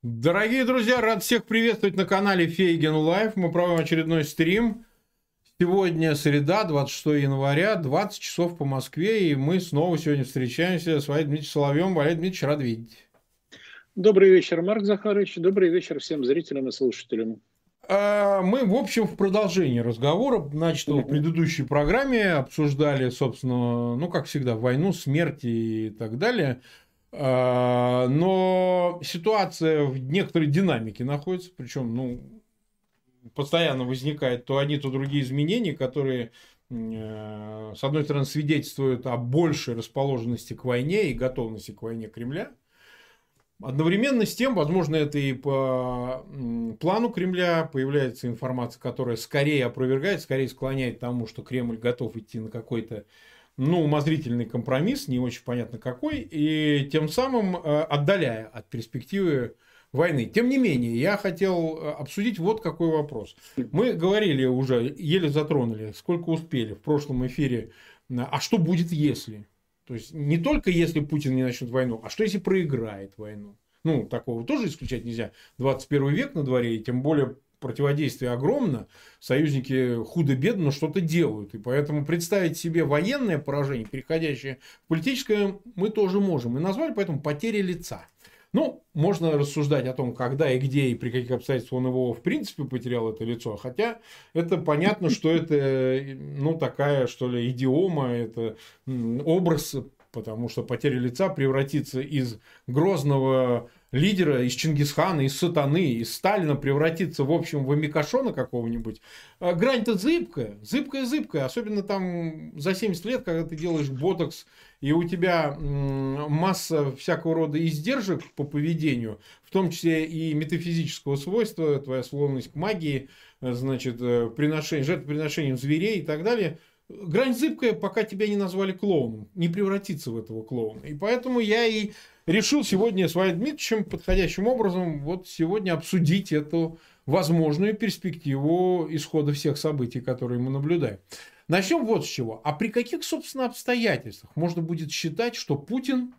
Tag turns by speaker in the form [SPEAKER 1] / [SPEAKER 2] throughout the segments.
[SPEAKER 1] Дорогие друзья, рад всех приветствовать на канале Фейген Лайв. Мы проводим очередной стрим. Сегодня среда, 26 января, 20 часов по Москве. И мы снова сегодня встречаемся с Валерием Дмитриевичем Соловьевым. Валерий Дмитриевич, рад видеть.
[SPEAKER 2] Добрый вечер, Марк Захарович. Добрый вечер всем зрителям и слушателям.
[SPEAKER 1] Мы, в общем, в продолжении разговора, начатого в предыдущей программе, обсуждали, собственно, ну, как всегда, войну, смерть и так далее. Но ситуация в некоторой динамике находится, причем, постоянно возникают то одни, то другие изменения, которые, с одной стороны, свидетельствуют о большей расположенности к войне и готовности к войне Кремля. Одновременно с тем, возможно, это и по плану Кремля появляется информация, которая скорее опровергает, скорее склоняет к тому, что Кремль готов идти на какой-то умозрительный компромисс, не очень понятно какой, и тем самым отдаляя от перспективы войны. Тем не менее, я хотел обсудить вот какой вопрос. Мы говорили уже, еле затронули, сколько успели в прошлом эфире, а что будет если? То есть, не только если Путин не начнет войну, а что если проиграет войну? Такого тоже исключать нельзя. 21 век на дворе, и тем более противодействие огромно. Союзники худо-бедно, но что-то делают. И поэтому представить себе военное поражение, переходящее в политическое, мы тоже можем. И назвали поэтому потери лица. Можно рассуждать о том, когда и где и при каких обстоятельствах он его в принципе потерял, это лицо. Хотя это понятно, что это такая, что ли, идиома, это образ, потому что потеря лица превратится из грозного лидера, из Чингисхана, из сатаны, из Сталина превратиться, в общем, в Микошона какого-нибудь. Грань-то зыбкая, зыбкая. Особенно там за 70 лет, когда ты делаешь ботокс, и у тебя масса всякого рода издержек по поведению, в том числе и метафизического свойства, твоя склонность к магии, значит, жертвоприношением зверей и так далее. Грань зыбкая, пока тебя не назвали клоуном, не превратиться в этого клоуна. И поэтому я и решил сегодня с Валерием Дмитриевичем подходящим образом вот сегодня обсудить эту возможную перспективу исхода всех событий, которые мы наблюдаем. Начнем вот с чего. А при каких, собственно, обстоятельствах можно будет считать, что Путин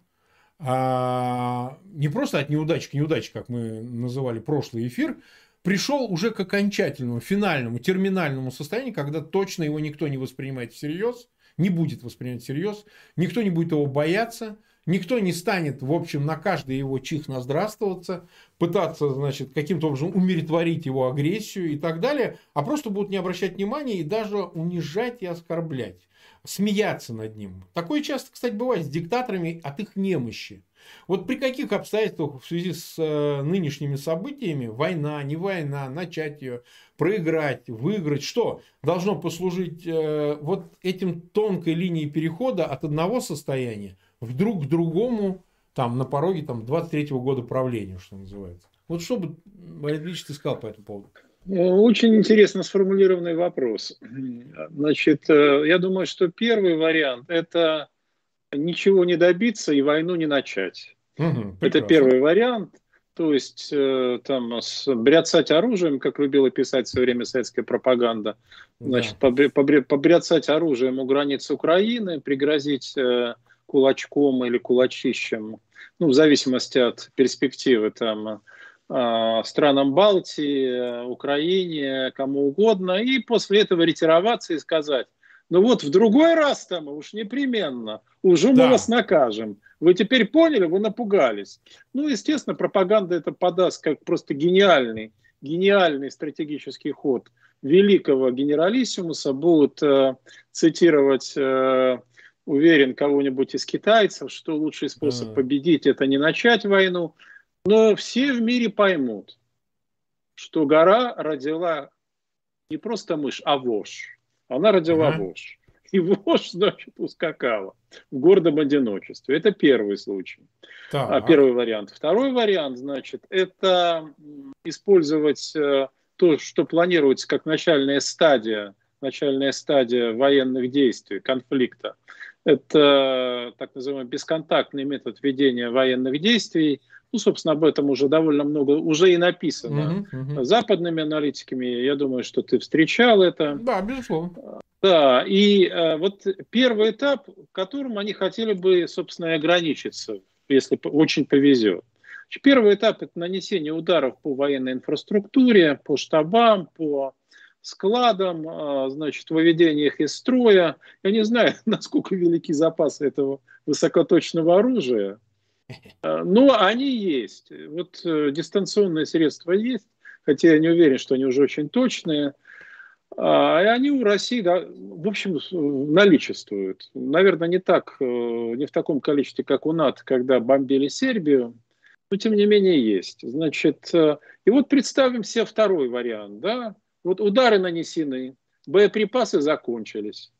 [SPEAKER 1] не просто от неудачи к неудаче, как мы называли прошлый эфир, пришел уже к окончательному, финальному, терминальному состоянию, когда точно его никто не воспринимает всерьез, не будет воспринимать всерьез, никто не будет его бояться, никто не станет, в общем, на каждый его чих наздравствоваться, пытаться, значит, каким-то образом умиротворить его агрессию и так далее, а просто будут не обращать внимания и даже унижать и оскорблять, смеяться над ним. Такое часто, кстати, бывает с диктаторами от их немощи. Вот при каких обстоятельствах в связи с нынешними событиями, война, не война, начать ее, проиграть, выиграть, что должно послужить вот этим тонкой линией перехода от одного состояния вдруг к другому, там, на пороге 23-го года правления, что называется. Вот что бы, Валерий Ильич, ты сказал по этому поводу?
[SPEAKER 2] Очень интересно сформулированный вопрос. Значит, я думаю, что первый вариант – это ничего не добиться и войну не начать. Это первый вариант. То есть, бряцать оружием, как любила писать в свое время советская пропаганда, значит, побряцать оружием у границ Украины, пригрозить кулачком или кулачищем, в зависимости от перспективы, странам Балтии, Украине, кому угодно, и после этого ретироваться и сказать: в другой раз мы уж непременно, уже мы вас накажем. Вы теперь поняли, вы напугались. Естественно, пропаганда это подаст как просто гениальный стратегический ход великого генералиссимуса. Будут цитировать, уверен, кого-нибудь из китайцев, что лучший способ победить – это не начать войну. Но все в мире поймут, что гора родила не просто мышь, а вошь. Она родила вошь. И вошь, значит, ускакала в гордом одиночестве. Это первый случай. Первый вариант. Второй вариант, значит, это использовать то, что планируется как начальная стадия военных действий, конфликта. Это так называемый бесконтактный метод ведения военных действий. Собственно, об этом уже довольно много, уже и написано западными аналитиками. Я думаю, что ты встречал это.
[SPEAKER 1] Да, безусловно.
[SPEAKER 2] Да, и вот первый этап, которым они хотели бы, собственно, и ограничиться, если очень повезет. Первый этап – это нанесение ударов по военной инфраструктуре, по штабам, по складам, значит, выведение их из строя. Я не знаю, насколько велики запасы этого высокоточного оружия, но они есть. Вот дистанционные средства есть, хотя я не уверен, что они уже очень точные. И они у России, да, в общем, наличествуют. Наверное, не в таком количестве, как у НАТО, когда бомбили Сербию, но тем не менее есть. Значит, и вот представим себе второй вариант, да? Вот удары нанесены, боеприпасы закончились.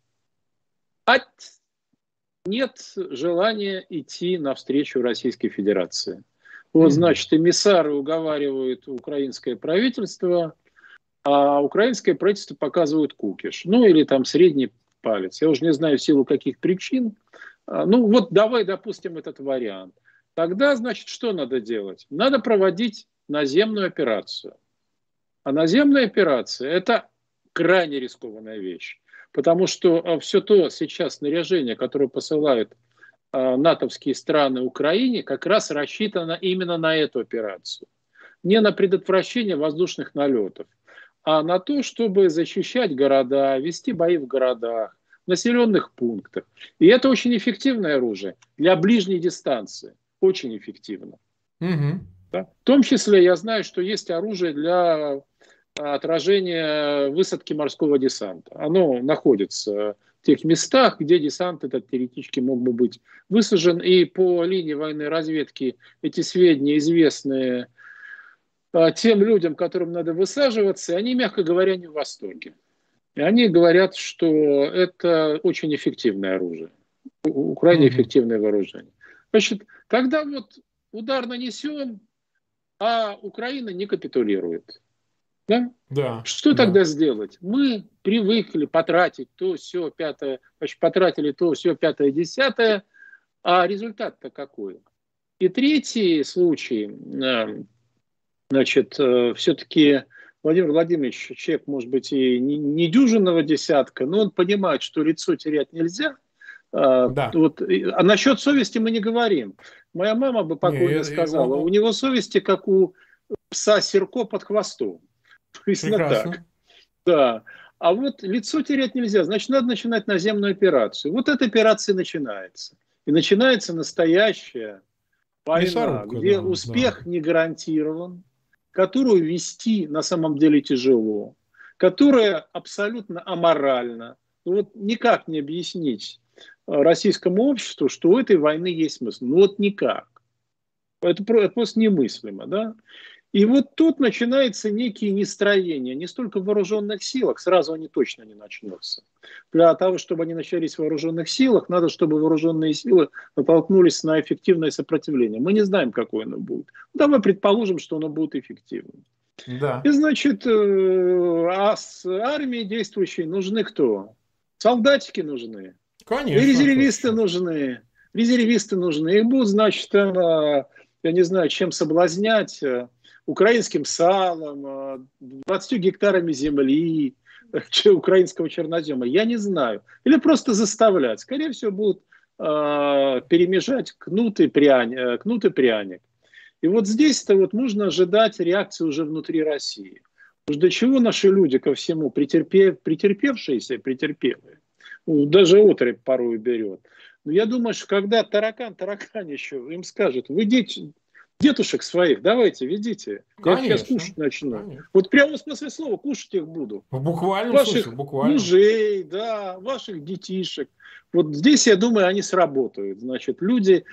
[SPEAKER 2] Нет желания идти навстречу Российской Федерации. Вот, значит, эмиссары уговаривают украинское правительство, а украинское правительство показывает кукиш. Ну, или там средний палец. Я уже не знаю, в силу каких причин. Ну, вот давай допустим этот вариант. Тогда, значит, что надо делать? Надо проводить наземную операцию. А наземная операция – это крайне рискованная вещь. Потому что все то сейчас снаряжение, которое посылают натовские страны Украине, как раз рассчитано именно на эту операцию. Не на предотвращение воздушных налетов, а на то, чтобы защищать города, вести бои в городах, в населенных пунктах. И это очень эффективное оружие для ближней дистанции. Очень эффективно. Да? В том числе я знаю, что есть оружие для отражения высадки морского десанта. Оно находится в тех местах, где десант этот теоретически мог бы быть высажен. И по линии военной разведки эти сведения известны тем людям, которым надо высаживаться, они, мягко говоря, не в восторге. И они говорят, что это очень эффективное оружие, крайне эффективное вооружение. Значит, когда вот удар нанесен, а Украина не капитулирует, да?
[SPEAKER 1] Да,
[SPEAKER 2] Что тогда сделать? Мы привыкли потратить то, все, пятое, значит, потратили то, все, пятое, десятое, а результат-то какой? И третий случай, значит, все-таки Владимир Владимирович, человек, может быть, и не дюжинного десятка, но он понимает, что лицо терять нельзя. Да. Вот, а насчет совести мы не говорим. Моя мама бы покойно сказала, у него совести, как у пса Серко под хвостом. Так. Да. А вот лицо терять нельзя, значит, надо начинать наземную операцию. Вот эта операция начинается. И начинается настоящая война, где успех не гарантирован, которую вести на самом деле тяжело, которая абсолютно аморальна. Вот никак не объяснить российскому обществу, что у этой войны есть смысл. Ну вот никак. Это просто немыслимо, да? И вот тут начинаются некие нестроения, не столько в вооруженных силах, сразу они точно не начнутся. Для того, чтобы они начались в вооруженных силах, надо, чтобы вооруженные силы натолкнулись на эффективное сопротивление. Мы не знаем, какое оно будет. Давай предположим, что оно будет эффективным. Да. И значит, а с армией действующей нужны кто? Солдатики нужны. Конечно. И резервисты нужны. Резервисты нужны. Их будут, значит, я не знаю, чем соблазнять. Украинским салом, 20 гектарами земли, украинского чернозема, я не знаю. Или просто заставлять. Скорее всего, будут перемежать кнут и пряник. И вот здесь-то вот можно ожидать реакции уже внутри России. Потому что до чего наши люди ко всему претерпевшиеся, претерпелые, даже отрыбь порой берет. Но я думаю, что когда таракан еще им скажет, вы детушек своих, давайте, ведите. Конечно, я сейчас кушать начну. Конечно. Вот прямо в смысле слова, кушать их буду.
[SPEAKER 1] Буквально.
[SPEAKER 2] Ваших мужей, да, ваших детишек. Вот здесь, я думаю, они сработают. Значит, люди...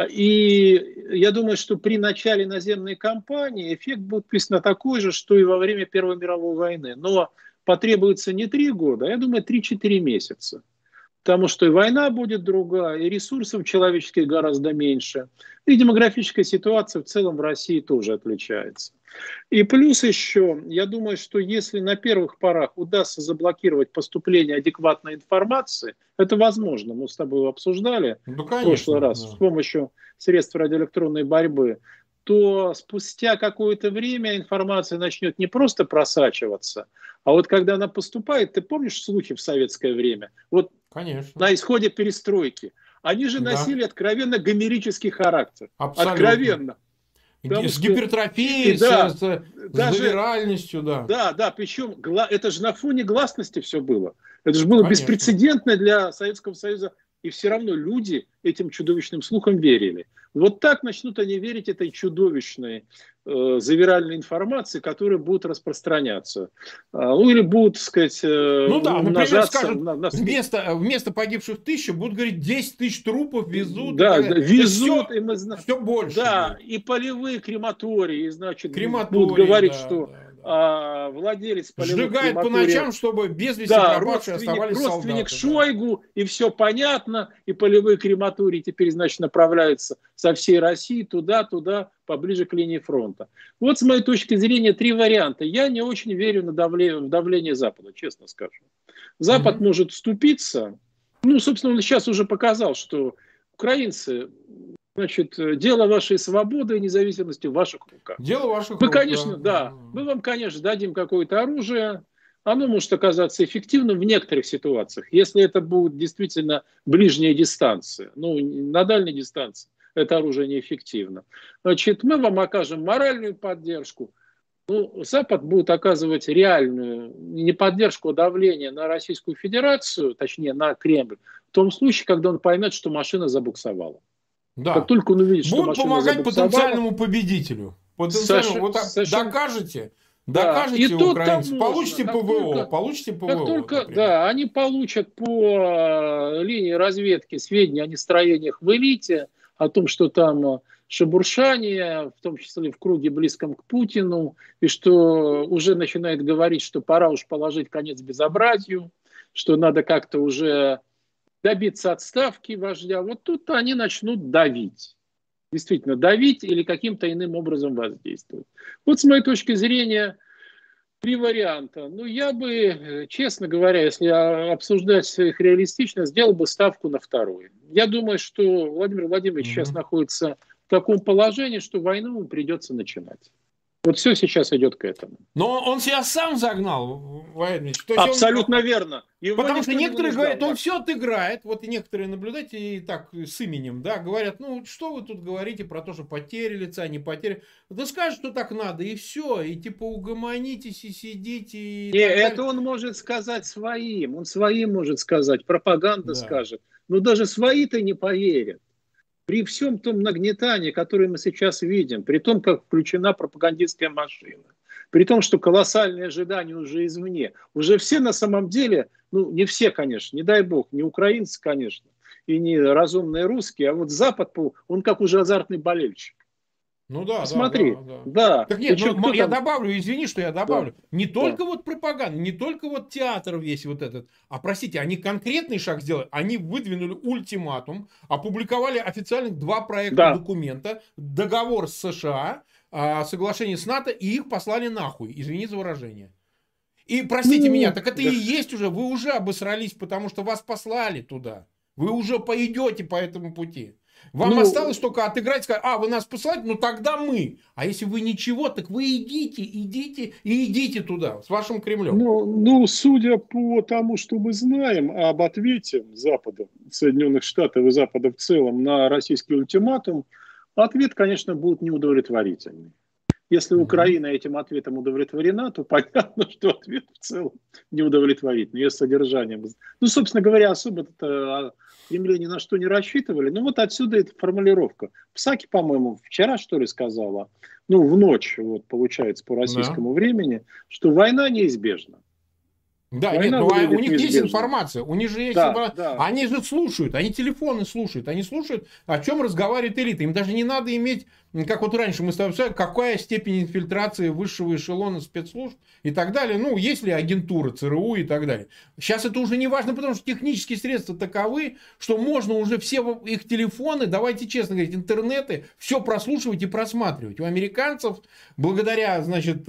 [SPEAKER 2] И я думаю, что при начале наземной кампании эффект будет приблизительно такой же, что и во время Первой мировой войны. Но потребуется не 3 года, а я думаю, 3-4 месяца. Потому что и война будет другая, и ресурсов человеческих гораздо меньше. И демографическая ситуация в целом в России тоже отличается. И плюс еще, я думаю, что если на первых порах удастся заблокировать поступление адекватной информации, это возможно, мы с тобой обсуждали в прошлый раз с помощью средств радиоэлектронной борьбы, то спустя какое-то время информация начнет не просто просачиваться, а вот когда она поступает, ты помнишь слухи в советское время? Вот на исходе перестройки. Они же носили откровенно гомерический характер. Абсолютно. Откровенно.
[SPEAKER 1] С гипертрофией,
[SPEAKER 2] да,
[SPEAKER 1] с завиральностью, да.
[SPEAKER 2] Да, причем это же на фоне гласности все было. Это же было
[SPEAKER 1] Конечно.
[SPEAKER 2] беспрецедентно для Советского Союза. И все равно люди этим чудовищным слухам верили. Вот так начнут они верить этой чудовищной завиральной информации, которая будет распространяться. Ну, или будут, так сказать,
[SPEAKER 1] ну да, например, скажут,
[SPEAKER 2] на...
[SPEAKER 1] вместо погибших 1000 будут говорить 10 тысяч трупов везут.
[SPEAKER 2] Да, везут, и мы знаем.
[SPEAKER 1] Все больше.
[SPEAKER 2] Да, будет. И полевые крематории, значит, будут говорить, да, что владелец полевых
[SPEAKER 1] сжигает по ночам, чтобы без вести пропавшие оставались солдаты.
[SPEAKER 2] Родственник Шойгу, и все понятно, и полевые крематории теперь, значит, направляются со всей России туда, поближе к линии фронта. Вот с моей точки зрения 3 варианта. Я не очень верю в давление Запада, честно скажу. Запад может вступиться. Ну, собственно, он сейчас уже показал, что украинцы, значит, дело вашей свободы и независимости в ваших руках.
[SPEAKER 1] Дело ваших рук.
[SPEAKER 2] Мы, конечно, да. Мы вам, конечно, дадим какое-то оружие. Оно может оказаться эффективным в некоторых ситуациях, если это будет действительно ближняя дистанция. Ну, на дальней дистанции это оружие неэффективно. Значит, мы вам окажем моральную поддержку. Ну, Запад будет оказывать реальную не поддержку, а давление на Российскую Федерацию, точнее на Кремль, в том случае, когда он поймет, что машина забуксовала.
[SPEAKER 1] Да.
[SPEAKER 2] Как только он увидит, что
[SPEAKER 1] будут помогать потенциальному победителю. Докажете. Докажете украинцам. Получите ПВО. Получите ПВО.
[SPEAKER 2] Как только, да, они получат по линии разведки сведения о нестроениях в элите, о том, что там шебуршание, в том числе в круге близком к Путину, и что уже начинает говорить, что пора уж положить конец безобразию, что надо как-то уже добиться отставки вождя. Вот тут они начнут давить. Действительно, давить или каким-то иным образом воздействовать. Вот с моей точки зрения 3 варианта. Ну, я бы, честно говоря, если обсуждать их реалистично, сделал бы ставку на 2. Я думаю, что Владимир Владимирович сейчас находится в таком положении, что войну ему придется начинать. Вот все сейчас идет к этому.
[SPEAKER 1] Но он себя сам загнал, Владимир.
[SPEAKER 2] Абсолютно верно.
[SPEAKER 1] Потому что некоторые говорят, он все отыграет. Вот и некоторые наблюдатели так с именем, да, говорят, ну что вы тут говорите про то, что потери лица, не потери. Да скажет, что так надо, и все. И типа угомонитесь и сидите. И
[SPEAKER 2] это он может сказать своим. Он своим может сказать. Пропаганда скажет. Но даже свои-то не поверят. При всем том нагнетании, которое мы сейчас видим, при том, как включена пропагандистская машина, при том, что колоссальные ожидания уже извне, уже все на самом деле, ну не все, конечно, не дай бог, не украинцы, конечно, и не разумные русские, а вот Запад, он как уже азартный болельщик.
[SPEAKER 1] Ну да,
[SPEAKER 2] смотри, да.
[SPEAKER 1] Так нет, ну, я добавлю, извини, что я добавлю. Не только вот пропаганда, не только вот театр весь вот этот, а, простите, они конкретный шаг сделали, они выдвинули ультиматум, опубликовали официальных 2 проекта документа, договор с США, соглашение с НАТО, и их послали нахуй, извини за выражение. И, простите меня, так это и есть уже, вы уже обосрались, потому что вас послали туда. Вы уже пойдете по этому пути. Вам осталось только отыграть, сказать, вы нас посылаете, ну тогда мы. А если вы ничего, так вы идите туда, с вашим Кремлем.
[SPEAKER 2] Ну, судя по тому, что мы знаем об ответе Запада, Соединенных Штатов и Запада в целом на российский ультиматум, ответ, конечно, будет неудовлетворительный. Если Украина этим ответом удовлетворена, то понятно, что ответ в целом неудовлетворительный, ее содержанием. Ну, собственно говоря, особо-то Кремле ни на что не рассчитывали. Ну, вот отсюда эта формулировка. Псаки, по-моему, вчера, что ли, сказала, ну, в ночь, вот, получается, по российскому времени, что война неизбежна.
[SPEAKER 1] Да, война у них есть информация, у них же есть информация. Да. Они же слушают, они телефоны слушают, они слушают, о чем разговаривает элита. Им даже не надо иметь, как вот раньше мы с тобой обсуждали, какая степень инфильтрации высшего эшелона спецслужб и так далее. Ну, есть ли агентура ЦРУ и так далее. Сейчас это уже не важно, потому что технические средства таковы, что можно уже все их телефоны, давайте честно говорить, интернеты, все прослушивать и просматривать. У американцев, благодаря, значит,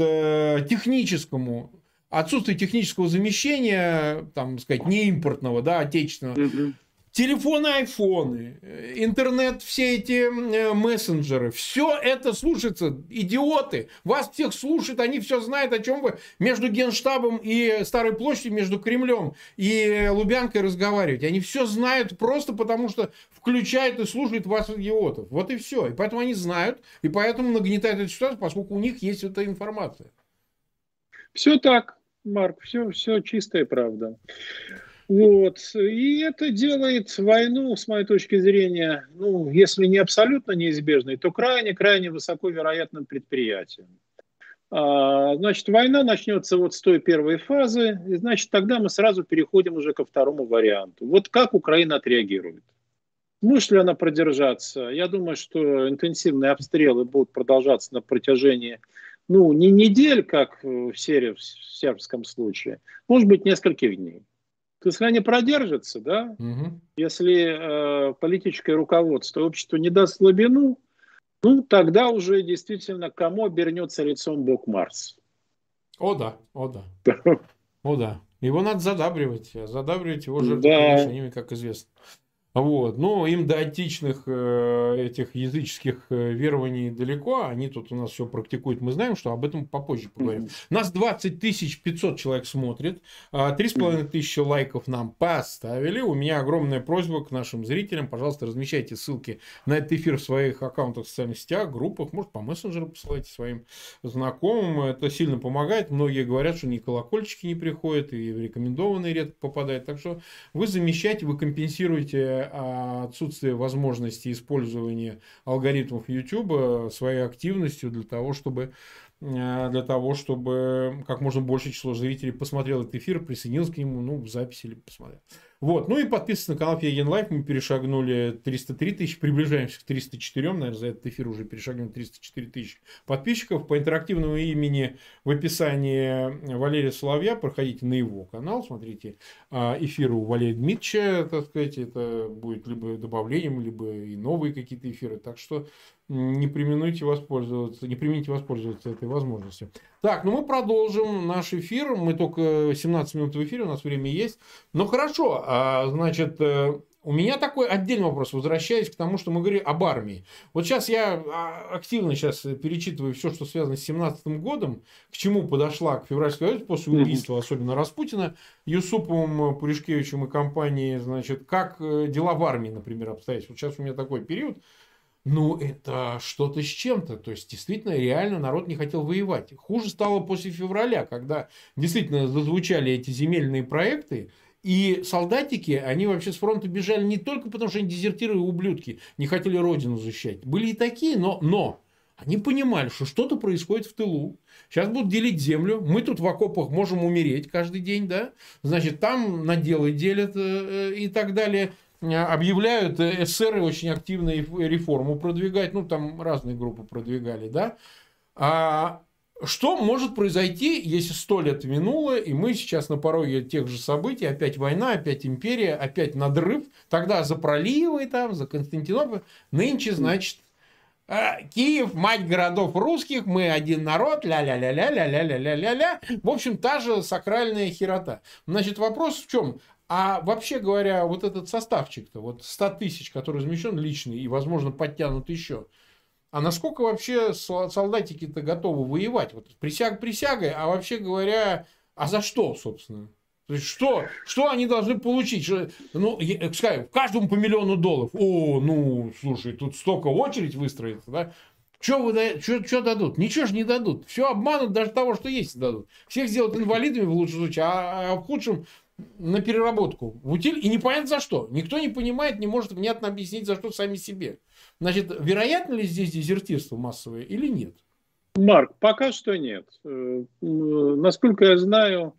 [SPEAKER 1] отсутствие технического замещения, там, сказать, не импортного, да, отечественного, телефоны, айфоны, интернет, все эти мессенджеры, все это слушается, идиоты, вас всех слушают, они все знают, о чем вы между Генштабом и Старой площадью, между Кремлем и Лубянкой разговариваете. Они все знают просто потому, что включают и слушают вас, идиотов. Вот и все. И поэтому они знают, и поэтому нагнетают эту ситуацию, поскольку у них есть эта информация.
[SPEAKER 2] Все так, Марк, все чистая правда. Вот. И это делает войну, с моей точки зрения, ну, если не абсолютно неизбежной, то крайне-крайне высоко вероятным предприятием. Значит, война начнется вот с той первой фазы, и, значит, тогда мы сразу переходим уже ко второму варианту. Вот как Украина отреагирует? Может ли она продержаться? Я думаю, что интенсивные обстрелы будут продолжаться на протяжении, ну, не недель, как в сербском случае, может быть, нескольких дней. Если они продержатся, да, если политическое руководство общества не даст слабину, ну, тогда уже действительно кому обернется лицом бог Марс.
[SPEAKER 1] О да, о да. О да. Его надо задабривать. А задабривать его жертвоприношениями, как известно. Вот. Но им до античных этих языческих верований далеко. Они тут у нас все практикуют. Мы знаем, что об этом попозже поговорим. Нас 20 500 человек смотрит. 3,5 тысячи лайков нам поставили. У меня огромная просьба к нашим зрителям. Пожалуйста, размещайте ссылки на этот эфир в своих аккаунтах в социальных сетях, группах. Может, по мессенджеру посылайте своим знакомым. Это сильно помогает. Многие говорят, что ни колокольчики не приходят, и в рекомендованные редко попадают. Так что вы замещаете, вы компенсируете отсутствие возможности использования алгоритмов YouTube своей активностью для того, чтобы как можно большее число зрителей посмотрел этот эфир, присоединился к нему, ну, в записи или посмотрел. Вот. Ну и подписывайтесь на канал Фейген Лайф. Мы перешагнули 303 тысячи, приближаемся к 304. Наверное, за этот эфир уже перешагнули 304 тысячи подписчиков. По интерактивному имени в описании Валерия Соловья проходите на его канал, смотрите эфиры у Валерия Дмитриевича, так сказать, это будет либо добавлением, либо и новые какие-то эфиры. Так что не примените воспользоваться этой возможностью. Так, ну мы продолжим наш эфир. Мы только 17 минут в эфире, у нас время есть. Ну хорошо, значит, у меня такой отдельный вопрос, возвращаясь к тому, что мы говорили об армии. Вот сейчас я активно перечитываю все, что связано с 2017 годом, к чему подошла к февральской революции после убийства, особенно Распутина, Юсуповым, Пуришкевичем и компанией, значит, как дела в армии, например, обстоят. Вот сейчас у меня такой период. Ну, это что-то с чем-то. То есть, действительно, реально народ не хотел воевать. Хуже стало после февраля, когда действительно зазвучали эти земельные проекты, и солдатики, они вообще с фронта бежали не только потому, что они дезертиры и ублюдки, не хотели родину защищать. Были и такие, но они понимали, что что-то происходит в тылу. Сейчас будут делить землю. Мы тут в окопах можем умереть каждый день, да? Значит, там наделы делят и так далее. Объявляют, эсеры очень активно реформу продвигать, ну, там разные группы продвигали, да. А что может произойти, если 100 лет минуло, и мы сейчас на пороге тех же событий, опять война, опять империя, опять надрыв, тогда за проливы, там, за Константинополь, нынче, значит, Киев, мать городов русских, мы один народ, ля-ля-ля-ля-ля-ля-ля-ля-ля-ля. В общем, та же сакральная херота. Значит, вопрос в чем? А вообще говоря, вот этот составчик-то, вот 100 тысяч, который размещен личный и, возможно, подтянут еще, а насколько вообще солдатики-то готовы воевать? Вот присягой, а вообще говоря, а за что, собственно? То есть, что они должны получить? Ну, скажем, каждому по $1 миллион. О, ну, слушай, тут столько очередь выстроится, да? Что дадут? Ничего же не дадут. Все обманут, даже того, что есть, дадут. Всех сделают инвалидами в лучшем случае, а в худшем на переработку в утиль, и непонятно за что. Никто не понимает, не может внятно объяснить, за что сами себе. Значит, вероятно ли здесь дезертирство массовое или нет?
[SPEAKER 2] Марк, пока что нет. Насколько я знаю,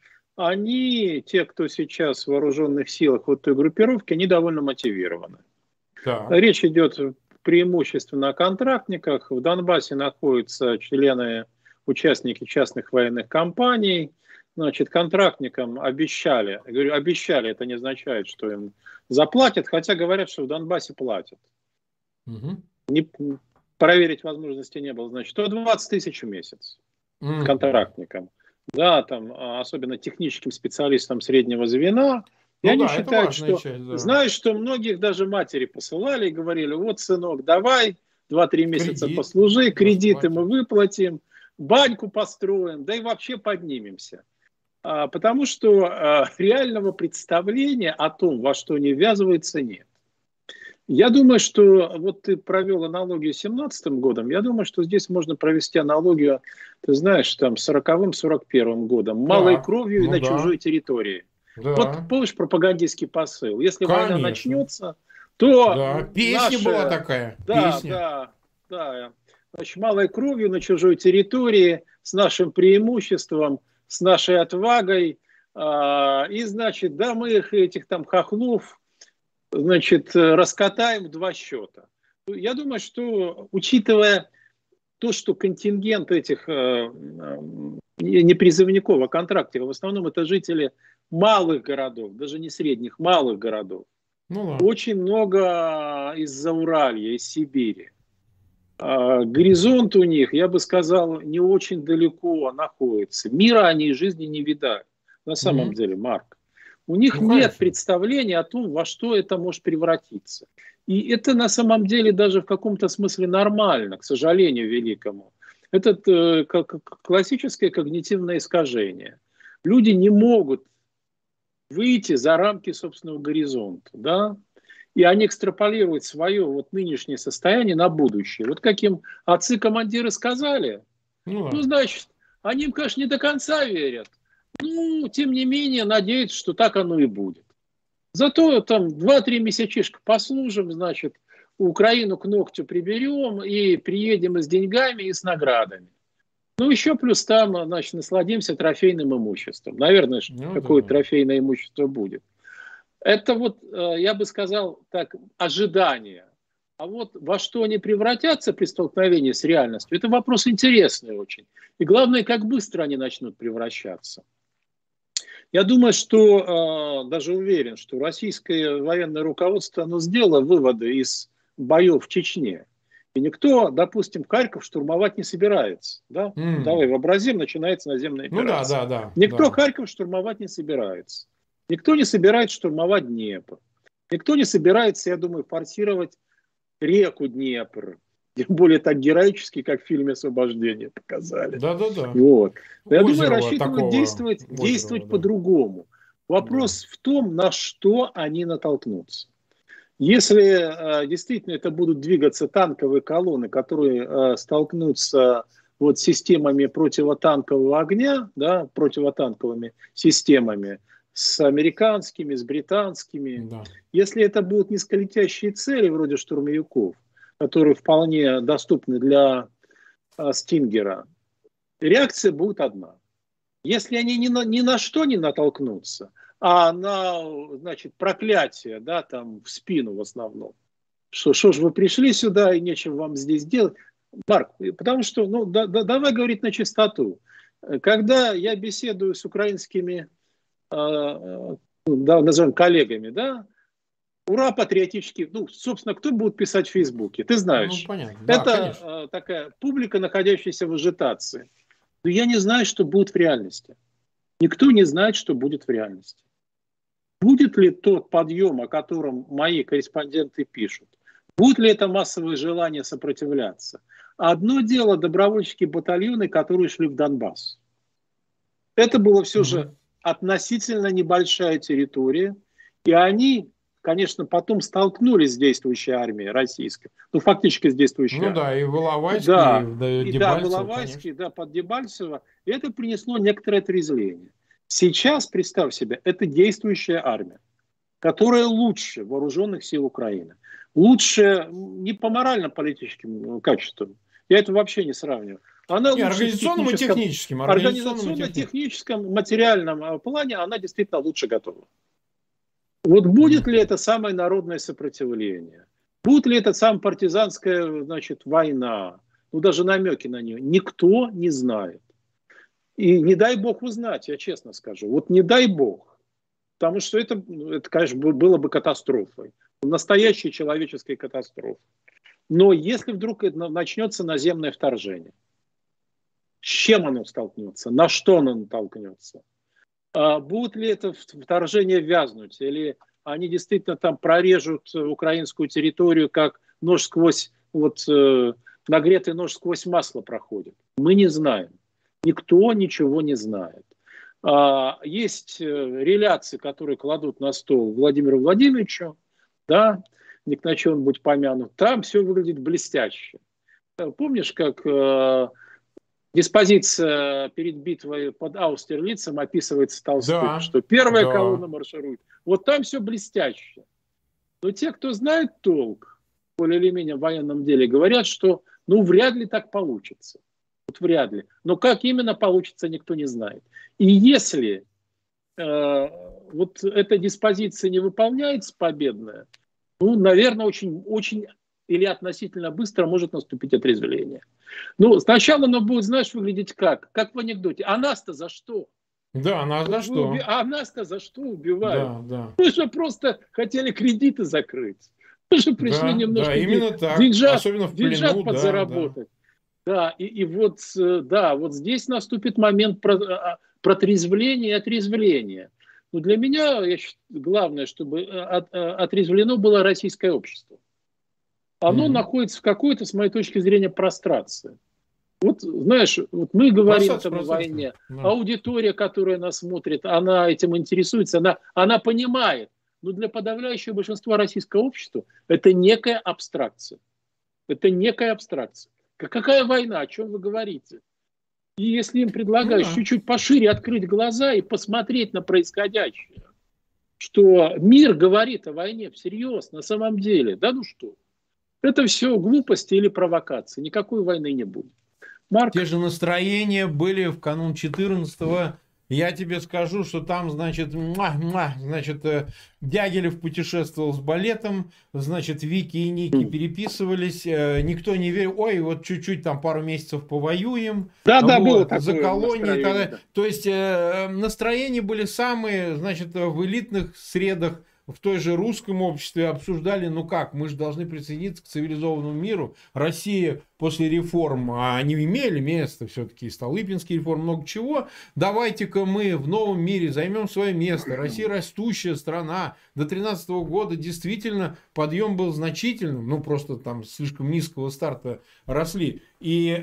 [SPEAKER 2] те, кто сейчас в вооруженных силах вот той группировки, они довольно мотивированы. Да. Речь идет преимущественно о контрактниках. В Донбассе находятся участники частных военных компаний. Значит, контрактникам обещали, я говорю, обещали, это не означает, что им заплатят, хотя говорят, что в Донбассе платят. Проверить возможности не было. Значит, 120 тысяч в месяц контрактникам. Да, там, особенно техническим специалистам среднего звена, И
[SPEAKER 1] Ну
[SPEAKER 2] они
[SPEAKER 1] да, это
[SPEAKER 2] считают,
[SPEAKER 1] важная
[SPEAKER 2] что,
[SPEAKER 1] часть, да.
[SPEAKER 2] знаешь, что многих даже матери посылали и говорили: вот, сынок, давай 2-3 месяца
[SPEAKER 1] Кредит
[SPEAKER 2] послужи, кредиты мы
[SPEAKER 1] расплатим.
[SPEAKER 2] выплатим, баньку построим, да и вообще поднимемся. Потому что реального представления о том, во что они ввязываются, нет. Я думаю, что вот ты провел аналогию с 17-м годом, я думаю, что здесь можно провести аналогию, ты знаешь, там, с 40-м, 41-м годом, малой
[SPEAKER 1] Так,
[SPEAKER 2] кровью и
[SPEAKER 1] ну
[SPEAKER 2] на чужой
[SPEAKER 1] да,
[SPEAKER 2] территории. Вот
[SPEAKER 1] да,
[SPEAKER 2] помнишь пропагандистский посыл? Если война
[SPEAKER 1] конечно.
[SPEAKER 2] начнется, то
[SPEAKER 1] Да, песня была
[SPEAKER 2] наша,
[SPEAKER 1] такая,
[SPEAKER 2] да,
[SPEAKER 1] песня.
[SPEAKER 2] да, да, значит, малой кровью на чужой территории, с нашим преимуществом, с нашей отвагой, и, значит, да, мы их, этих там хохлов, значит, раскатаем в 2 счета. Я думаю, что, учитывая то, что контингент этих не призывников, а контрактников, в основном это жители малых городов, даже не средних, малых городов.
[SPEAKER 1] Ну да.
[SPEAKER 2] Очень много из Зауралья, из Сибири. Горизонт у них, я бы сказал, не очень далеко находится. Мира они и жизни не видали. На самом
[SPEAKER 1] Мгм.
[SPEAKER 2] деле, Марк. У них
[SPEAKER 1] Ну,
[SPEAKER 2] нет
[SPEAKER 1] конечно.
[SPEAKER 2] представления о том, во что это может превратиться. И это на самом деле даже в каком-то смысле нормально, к сожалению великому. Это классическое когнитивное искажение. Люди не могут выйти за рамки собственного горизонта, да, и они экстраполируют свое вот нынешнее состояние на будущее. Вот как им отцы-командиры сказали,
[SPEAKER 1] Ну
[SPEAKER 2] ну,
[SPEAKER 1] да.
[SPEAKER 2] значит, они им, конечно, не до конца верят, ну, тем не менее, надеются, что так оно и будет. Зато там 2-3 месячишка послужим, значит, Украину к ногтю приберем и приедем и с деньгами, и с наградами. Ну, еще плюс там, значит, насладимся трофейным имуществом. Наверное,
[SPEAKER 1] Ну
[SPEAKER 2] какое
[SPEAKER 1] да.
[SPEAKER 2] трофейное имущество будет. Это вот, я бы сказал так, ожидание. А вот во что они превратятся при столкновении с реальностью, это вопрос интересный очень. И главное, как быстро они начнут превращаться. Я думаю, что, даже уверен, что российское военное руководство, оно сделало выводы из боев в Чечне. И никто, допустим, Харьков штурмовать не собирается. Да? Давай
[SPEAKER 1] М.
[SPEAKER 2] вообразим, начинается наземная
[SPEAKER 1] Ну да,
[SPEAKER 2] операция.
[SPEAKER 1] да, да,
[SPEAKER 2] Никто
[SPEAKER 1] да.
[SPEAKER 2] Харьков штурмовать не собирается. Никто не собирается штурмовать Днепр. Никто не собирается, я думаю, форсировать реку Днепр. Тем более так героически, как в фильме «Освобождение» показали.
[SPEAKER 1] Да, да, да.
[SPEAKER 2] Вот. Но я думаю,
[SPEAKER 1] Озерова
[SPEAKER 2] рассчитывают
[SPEAKER 1] такого. Озерова,
[SPEAKER 2] действовать
[SPEAKER 1] да.
[SPEAKER 2] по-другому.
[SPEAKER 1] Да.
[SPEAKER 2] Вопрос в том, на что они натолкнутся. Если действительно это будут двигаться танковые колонны, которые столкнутся вот с системами противотанкового огня, да, противотанковыми системами, с американскими, с британскими,
[SPEAKER 1] Да.
[SPEAKER 2] если это будут низколетящие цели вроде штурмовиков, которые вполне доступны для Стингера, реакция будет одна. Если они ни на что не натолкнутся, а на, значит, проклятие, да, там в спину в основном, что ж вы пришли сюда и нечего вам здесь делать. Марк, потому что, ну, давай говорить на чистоту. Когда я беседую с украинскими, да, назовем коллегами, да, ура, патриотический, ну, собственно, кто будет писать в Фейсбуке? Ты
[SPEAKER 1] Ну,
[SPEAKER 2] знаешь.
[SPEAKER 1] понятно. Да, конечно.
[SPEAKER 2] Это такая публика, находящаяся в ажитации. Но я не знаю, что будет в реальности. Никто не знает, что будет в реальности. Будет ли тот подъем, о котором мои корреспонденты пишут? Будет ли это массовое желание сопротивляться? Одно дело добровольческие батальоны, которые шли в Донбасс. Это было все же
[SPEAKER 1] Мгм.
[SPEAKER 2] относительно небольшая территория, и они, конечно, потом столкнулись с действующей армией российской, ну, фактически с действующей
[SPEAKER 1] Ну да,
[SPEAKER 2] армией.
[SPEAKER 1] и в Иловайске, и
[SPEAKER 2] Да,
[SPEAKER 1] в
[SPEAKER 2] и да, в
[SPEAKER 1] Дебальцево, конечно.
[SPEAKER 2] Иловайске, да, под Дебальцево, и это принесло некоторое отрезвление. Сейчас, представь себе, это действующая армия, которая лучше вооруженных сил Украины. Лучше не по морально-политическим качествам. Я это вообще не сравниваю. Она
[SPEAKER 1] Не,
[SPEAKER 2] лучше в
[SPEAKER 1] организационным и
[SPEAKER 2] техническом,
[SPEAKER 1] техническим. Организационным и техническим.
[SPEAKER 2] организационно-техническом, материальном плане она действительно лучше готова. Вот будет ли это самое народное сопротивление? Будет ли это самая партизанская, значит, война? Ну, даже намеки на нее. Никто не знает. И не дай бог узнать, я честно скажу. Вот не дай бог. Потому что это, конечно, было бы катастрофой. Настоящей человеческой катастрофой. Но если вдруг начнется наземное вторжение, с чем оно столкнется? На что оно натолкнется? Будут ли это вторжение вязнуть, или они действительно там прорежут украинскую территорию, как нож сквозь, нагретый нож сквозь масло проходит? Мы не знаем. Никто ничего не знает. Есть реляции, которые кладут на стол Владимиру Владимировичу, да, не к ночему будь помянут, там все выглядит блестяще. Помнишь, как диспозиция перед битвой под Аустерлицем описывается Толстым,
[SPEAKER 1] Да,
[SPEAKER 2] что первая
[SPEAKER 1] да.
[SPEAKER 2] колонна марширует. Вот там все блестяще. Но те, кто знает толк, более или менее в военном деле, говорят, что вряд ли так получится. Вот вряд ли. Но как именно получится, никто не знает. И если вот эта диспозиция не выполняется победная, наверное, очень, очень или относительно быстро может наступить отрезвление. Сначала оно будет, знаешь, выглядеть как? Как в анекдоте. А нас-то за что?
[SPEAKER 1] Да, нас за что?
[SPEAKER 2] А нас-то за что убивают?
[SPEAKER 1] Да, да.
[SPEAKER 2] Мы же просто хотели кредиты закрыть. Мы же пришли немножко
[SPEAKER 1] именно так. Особенно в плену,
[SPEAKER 2] деньжат подзаработать. Да, и вот здесь наступит момент протрезвления и отрезвления. Но для меня главное, чтобы отрезвлено было российское общество. Оно находится в какой-то, с моей точки зрения, прострации. Вот, знаешь, мы говорим о войне, аудитория, которая нас смотрит, она этим интересуется, она понимает. Но для подавляющего большинства российского общества это некая абстракция. Это некая абстракция. Какая война? О чем вы говорите? И если им предлагаешь чуть-чуть пошире открыть глаза и посмотреть на происходящее, что мир говорит о войне всерьез, на самом деле, это все глупости или провокации. Никакой войны не будет.
[SPEAKER 1] Марк? Те же настроения были в канун 14-го. Я тебе скажу, что там, значит, Дягилев путешествовал с балетом, значит, Вики и Ники переписывались, никто не верил, вот чуть-чуть там пару месяцев повоюем,
[SPEAKER 2] было
[SPEAKER 1] за колонии. То есть настроения были самые, значит, в элитных средах, в той же русском обществе обсуждали, мы же должны присоединиться к цивилизованному миру. Россия после реформ, они имели место, все-таки Столыпинские реформы, много чего. Давайте-ка мы в новом мире займем свое место. Россия растущая страна. До 2013 года действительно подъем был значительным. Просто там слишком низкого старта росли. И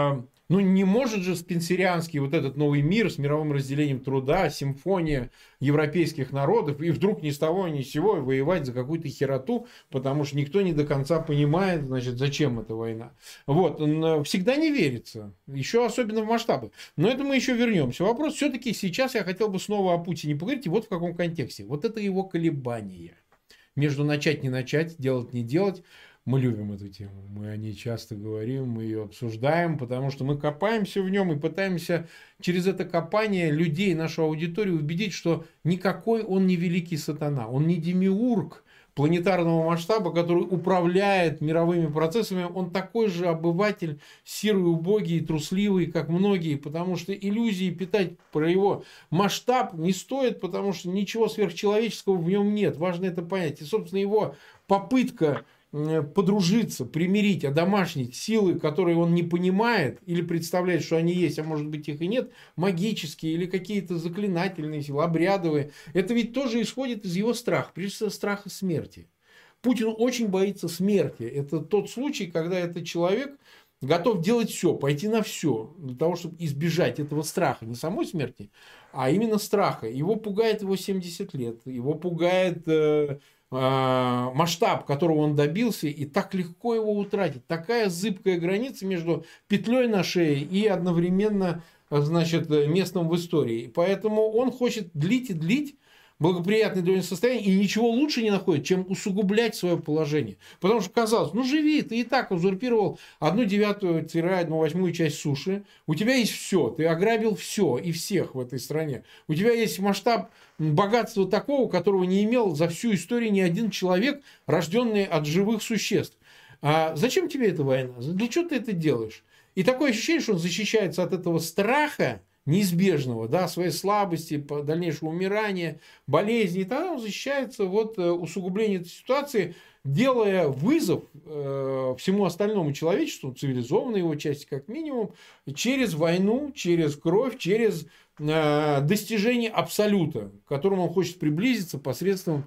[SPEAKER 1] не может же спенсерианский вот этот новый мир с мировым разделением труда, симфония европейских народов, и вдруг ни с того ни с сего воевать за какую-то хероту, потому что никто не до конца понимает, значит, зачем эта война. Всегда не верится, еще особенно в масштабы. Но это мы еще вернемся. Вопрос все-таки сейчас я хотел бы снова о Путине поговорить, и вот в каком контексте. Вот это его колебания между начать, не начать, делать, не делать. Мы любим эту тему, мы о ней часто говорим, мы ее обсуждаем, потому что мы копаемся в нем и пытаемся через это копание людей, нашу аудиторию убедить, что никакой он не великий сатана, он не демиург планетарного масштаба, который управляет мировыми процессами, он такой же обыватель, серый, убогий, трусливый, как многие, потому что иллюзии питать про его масштаб не стоит, потому что ничего сверхчеловеческого в нем нет, важно это понять. И, собственно, его попытка подружиться, примирить, одомашнить силы, которые он не понимает или представляет, что они есть, а может быть их и нет, магические или какие-то заклинательные силы, обрядовые. Это ведь тоже исходит из его страха, прежде всего страха смерти. Путин очень боится смерти. Это тот случай, когда этот человек готов делать все, пойти на все, для того, чтобы избежать этого страха, не самой смерти, а именно страха. Его пугает его 70 лет, его пугает масштаб, которого он добился, и так легко его утратить. Такая зыбкая граница между петлей на шее и одновременно, значит, местом в истории. Поэтому он хочет длить и длить благоприятное для него состояние, и ничего лучше не находит, чем усугублять свое положение. Потому что казалось, живи, ты и так узурпировал 1/9-1/8 часть суши, у тебя есть все, ты ограбил все и всех в этой стране. У тебя есть масштаб богатства такого, которого не имел за всю историю ни один человек, рожденный от живых существ. А зачем тебе эта война? Для чего ты это делаешь? И такое ощущение, что он защищается от этого страха, неизбежного, своей слабости, дальнейшего умирания, болезни, и тогда он защищается усугублением этой ситуации, делая вызов всему остальному человечеству, цивилизованной его части как минимум, через войну, через кровь, через достижение абсолюта, к которому он хочет приблизиться посредством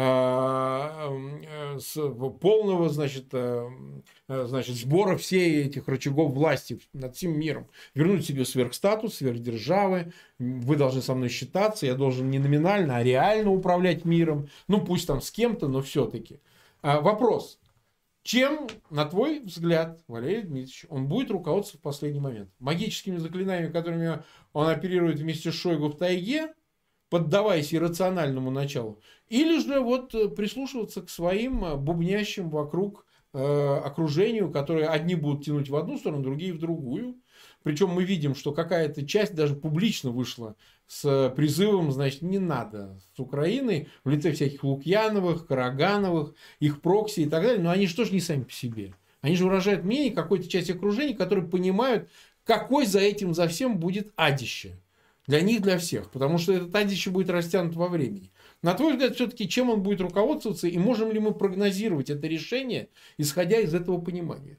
[SPEAKER 1] полного, значит, сбора всех этих рычагов власти над всем миром. Вернуть себе сверхстатус, сверхдержавы. Вы должны со мной считаться. Я должен не номинально, а реально управлять миром. Ну, пусть там с кем-то, но все-таки. Вопрос. Чем, на твой взгляд, Валерий Дмитриевич, он будет руководствоваться в последний момент? Магическими заклинаниями, которыми он оперирует вместе с Шойгу в тайге, поддаваясь иррациональному началу, или же вот прислушиваться к своим бубнящим вокруг окружению, которые одни будут тянуть в одну сторону, другие в другую. Причем мы видим, что какая-то часть даже публично вышла с призывом, значит, не надо с Украиной в лице всяких Лукьяновых, Карагановых, их прокси и так далее. Но они же тоже не сами по себе. Они же выражают мнение какой-то части окружения, которые понимают, какой за этим, за всем будет адище. Для них, для всех. Потому что этот адище будет растянут во времени. На твой взгляд, все-таки чем он будет руководствоваться, и можем ли мы прогнозировать это решение, исходя из этого понимания?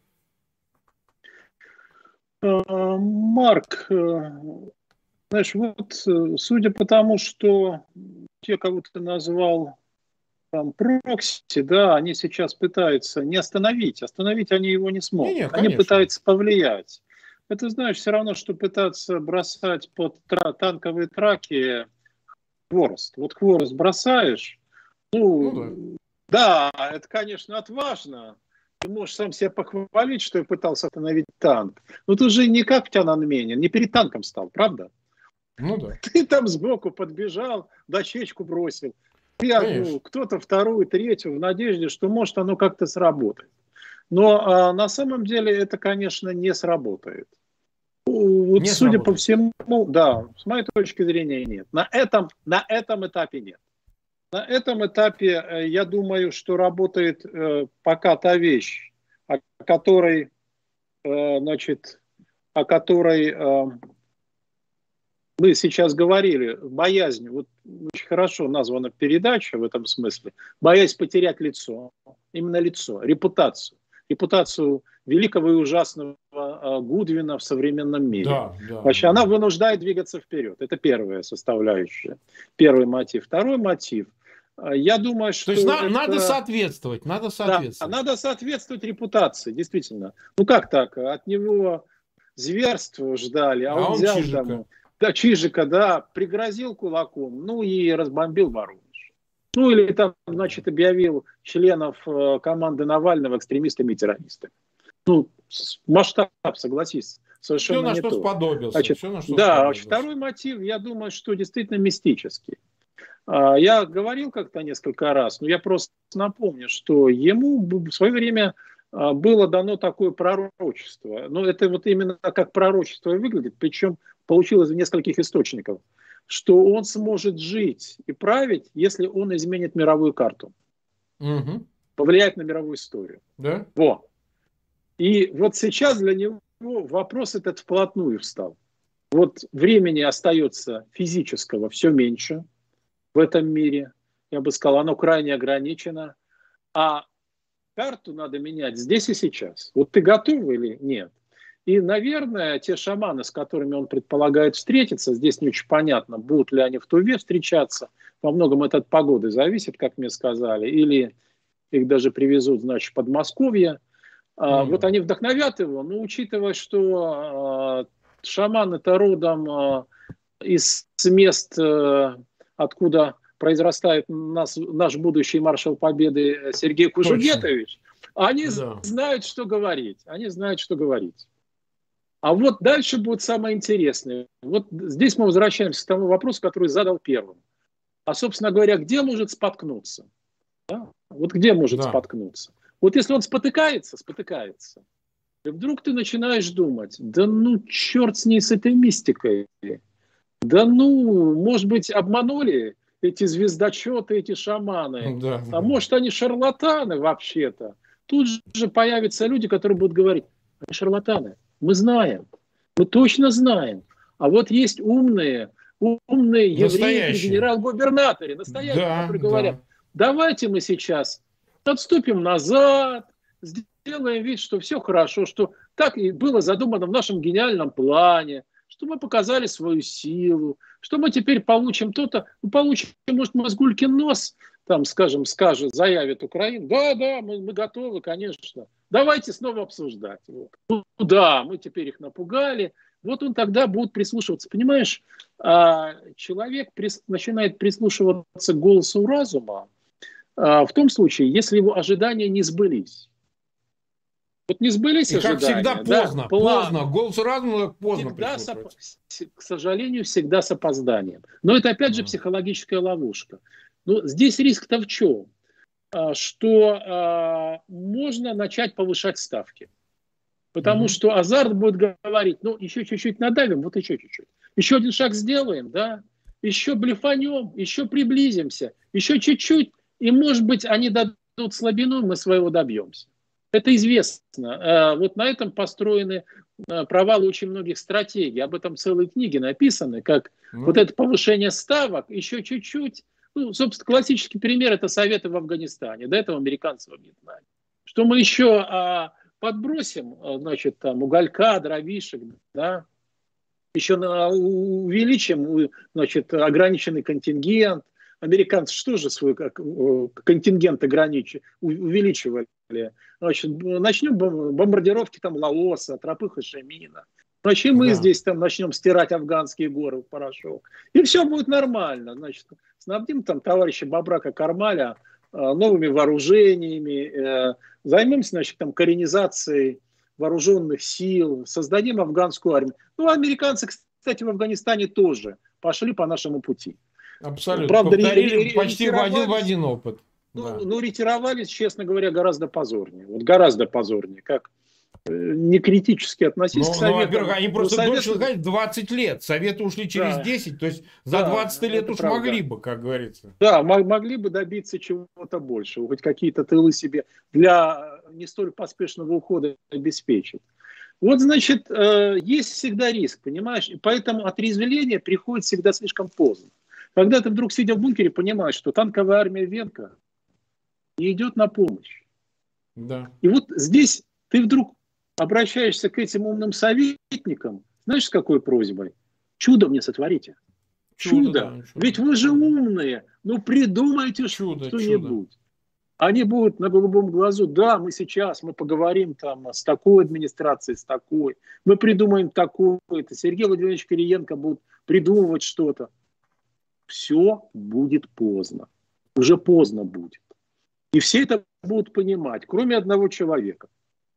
[SPEAKER 2] Марк, знаешь, вот судя по тому, что те, кого ты назвал там, прокси, да, они сейчас пытаются не остановить. Остановить они его не смогут.
[SPEAKER 1] Нет,
[SPEAKER 2] они пытаются повлиять. Это, знаешь, все равно, что пытаться бросать под танковые траки хворост. Вот хворост бросаешь, да, это, конечно, отважно. Ты можешь сам себя похвалить, что я пытался остановить танк. Но ты же не как Тяньаньмэнь, не перед танком стал, правда?
[SPEAKER 1] Ну да.
[SPEAKER 2] Ты там сбоку подбежал, дощечку бросил. Ты одну, кто-то вторую, третью, в надежде, что может оно как-то сработает. Но на самом деле это, конечно, не сработает. Вот, не судя сработает. По всему, да, с моей точки зрения нет. На этом этапе нет. На этом этапе я думаю, что работает пока та вещь, о которой мы сейчас говорили, боязнь, вот очень хорошо названа передача в этом смысле, боязнь потерять лицо, именно лицо, репутацию великого и ужасного Гудвина в современном мире. Да, вообще, она вынуждает двигаться вперед. Это первая составляющая, первый мотив. Второй мотив. Я думаю, что...
[SPEAKER 1] То есть надо соответствовать. Да,
[SPEAKER 2] надо соответствовать репутации, действительно. Ну как так? От него зверства ждали, а он взял там... Да, Чижика, да, пригрозил кулаком, ну и разбомбил Воронеж. Ну или там, значит, объявил членов команды Навального экстремистами и террористами. Ну, масштаб, согласись, совершенно
[SPEAKER 1] все, на
[SPEAKER 2] не
[SPEAKER 1] что
[SPEAKER 2] то.
[SPEAKER 1] сподобился.
[SPEAKER 2] Значит,
[SPEAKER 1] все, на что
[SPEAKER 2] да,
[SPEAKER 1] сподобился.
[SPEAKER 2] Второй мотив, я думаю, что действительно мистический. Я говорил как-то несколько раз, но я просто напомню, что ему в свое время было дано такое пророчество. Но это вот именно как пророчество и выглядит, причем получилось в нескольких источников, что он сможет жить и править, если он изменит мировую карту.
[SPEAKER 1] Угу.
[SPEAKER 2] Повлияет на мировую историю.
[SPEAKER 1] Да?
[SPEAKER 2] Во. И вот сейчас для него вопрос этот вплотную встал. Вот времени остается физического все меньше в этом мире. Я бы сказал, оно крайне ограничено. А карту надо менять здесь и сейчас. Вот ты готов или нет? И, наверное, те шаманы, с которыми он предполагает встретиться, здесь не очень понятно, будут ли они в Туве встречаться. Во многом это от погоды зависит, как мне сказали. Или их даже привезут, значит, в Подмосковье. Вот они вдохновят его, но учитывая, что шаманы-то родом из мест, откуда произрастает наш будущий маршал Победы Сергей Кужугетович, они знают, что говорить. Они знают, что говорить. А вот дальше будет самое интересное. Вот здесь мы возвращаемся к тому вопросу, который задал первым. А, собственно говоря, где может споткнуться? Да? Вот где может споткнуться? Вот если он спотыкается, и вдруг ты начинаешь думать, да ну черт с ней, с этой мистикой. Да ну, может быть, обманули эти звездочеты, эти шаманы. А может, они шарлатаны вообще-то. Тут же появятся люди, которые будут говорить, они шарлатаны. Мы знаем, мы точно знаем. А вот есть умные евреи, генерал-губернаторы, настоящие, которые говорят, давайте мы сейчас отступим назад, сделаем вид, что все хорошо, что так и было задумано в нашем гениальном плане, что мы показали свою силу, что мы теперь получим то-то, мы получим, может, Мозгулькин нос, там, скажем, скажет, заявит Украина, да, мы готовы, конечно, давайте снова обсуждать. Вот. Ну да, мы теперь их напугали, вот он тогда будет прислушиваться. Понимаешь, человек начинает прислушиваться к голосу разума в том случае, если его ожидания не сбылись. Вот не сбылись
[SPEAKER 1] и
[SPEAKER 2] ожидания.
[SPEAKER 1] Как всегда поздно, поздно. Голос разума поздно
[SPEAKER 2] к сожалению, всегда с опозданием. Но это опять же психологическая ловушка. Но здесь риск-то в чем? Что можно начать повышать ставки. Потому что азарт будет говорить, ну, еще чуть-чуть надавим, вот еще чуть-чуть. Еще один шаг сделаем, да? Еще блефанем, еще приблизимся, еще чуть-чуть. И, может быть, они дадут слабину, мы своего добьемся. Это известно. Вот на этом построены провалы очень многих стратегий. Об этом целые книги написаны, как вот это повышение ставок, еще чуть-чуть. Ну, собственно, классический пример – это Советы в Афганистане, до этого американцы во Вьетнаме. Что мы еще подбросим, значит, там, уголька, дровишек, да, еще увеличим, значит, ограниченный контингент. Американцы что же свой контингент увеличивали? Значит, начнем бомбардировки там Лаоса, тропы Хошимина. Значит, мы здесь там начнем стирать афганские горы в порошок. И все будет нормально. Значит, снабдим там товарища Бабрака Кармаля новыми вооружениями, займемся, значит, там коренизацией вооруженных сил, создадим афганскую армию. Ну, американцы, кстати, в Афганистане тоже пошли по нашему пути.
[SPEAKER 1] Абсолютно. Правда, почти в один опыт.
[SPEAKER 2] Ну, ретировались, честно говоря, гораздо позорнее. Вот гораздо позорнее. Как не критически относиться к Советам.
[SPEAKER 1] Во-первых, они просто дольше, 20 лет. Советы ушли через 10, то есть за 20 лет уж правда. Могли бы, как говорится.
[SPEAKER 2] Да, могли бы добиться чего-то большего. Хоть какие-то тылы себе для не столь поспешного ухода обеспечить. Вот, значит, есть всегда риск, понимаешь? И поэтому отрезвление приходит всегда слишком поздно. Когда ты вдруг, сидя в бункере, понимаешь, что танковая армия Венка не идет на помощь.
[SPEAKER 1] Да.
[SPEAKER 2] И вот здесь ты вдруг обращаешься к этим умным советникам, знаешь, с какой просьбой? Чудо мне сотворите. Чудо. Да, ведь вы же умные. Ну, придумайте что-нибудь. Они будут на голубом глазу. Да, мы поговорим там с такой администрацией, с такой. Мы придумаем такое-то. Сергей Владимирович Кириенко будет придумывать что-то. Все будет поздно. Уже поздно будет. И все это будут понимать, кроме одного человека.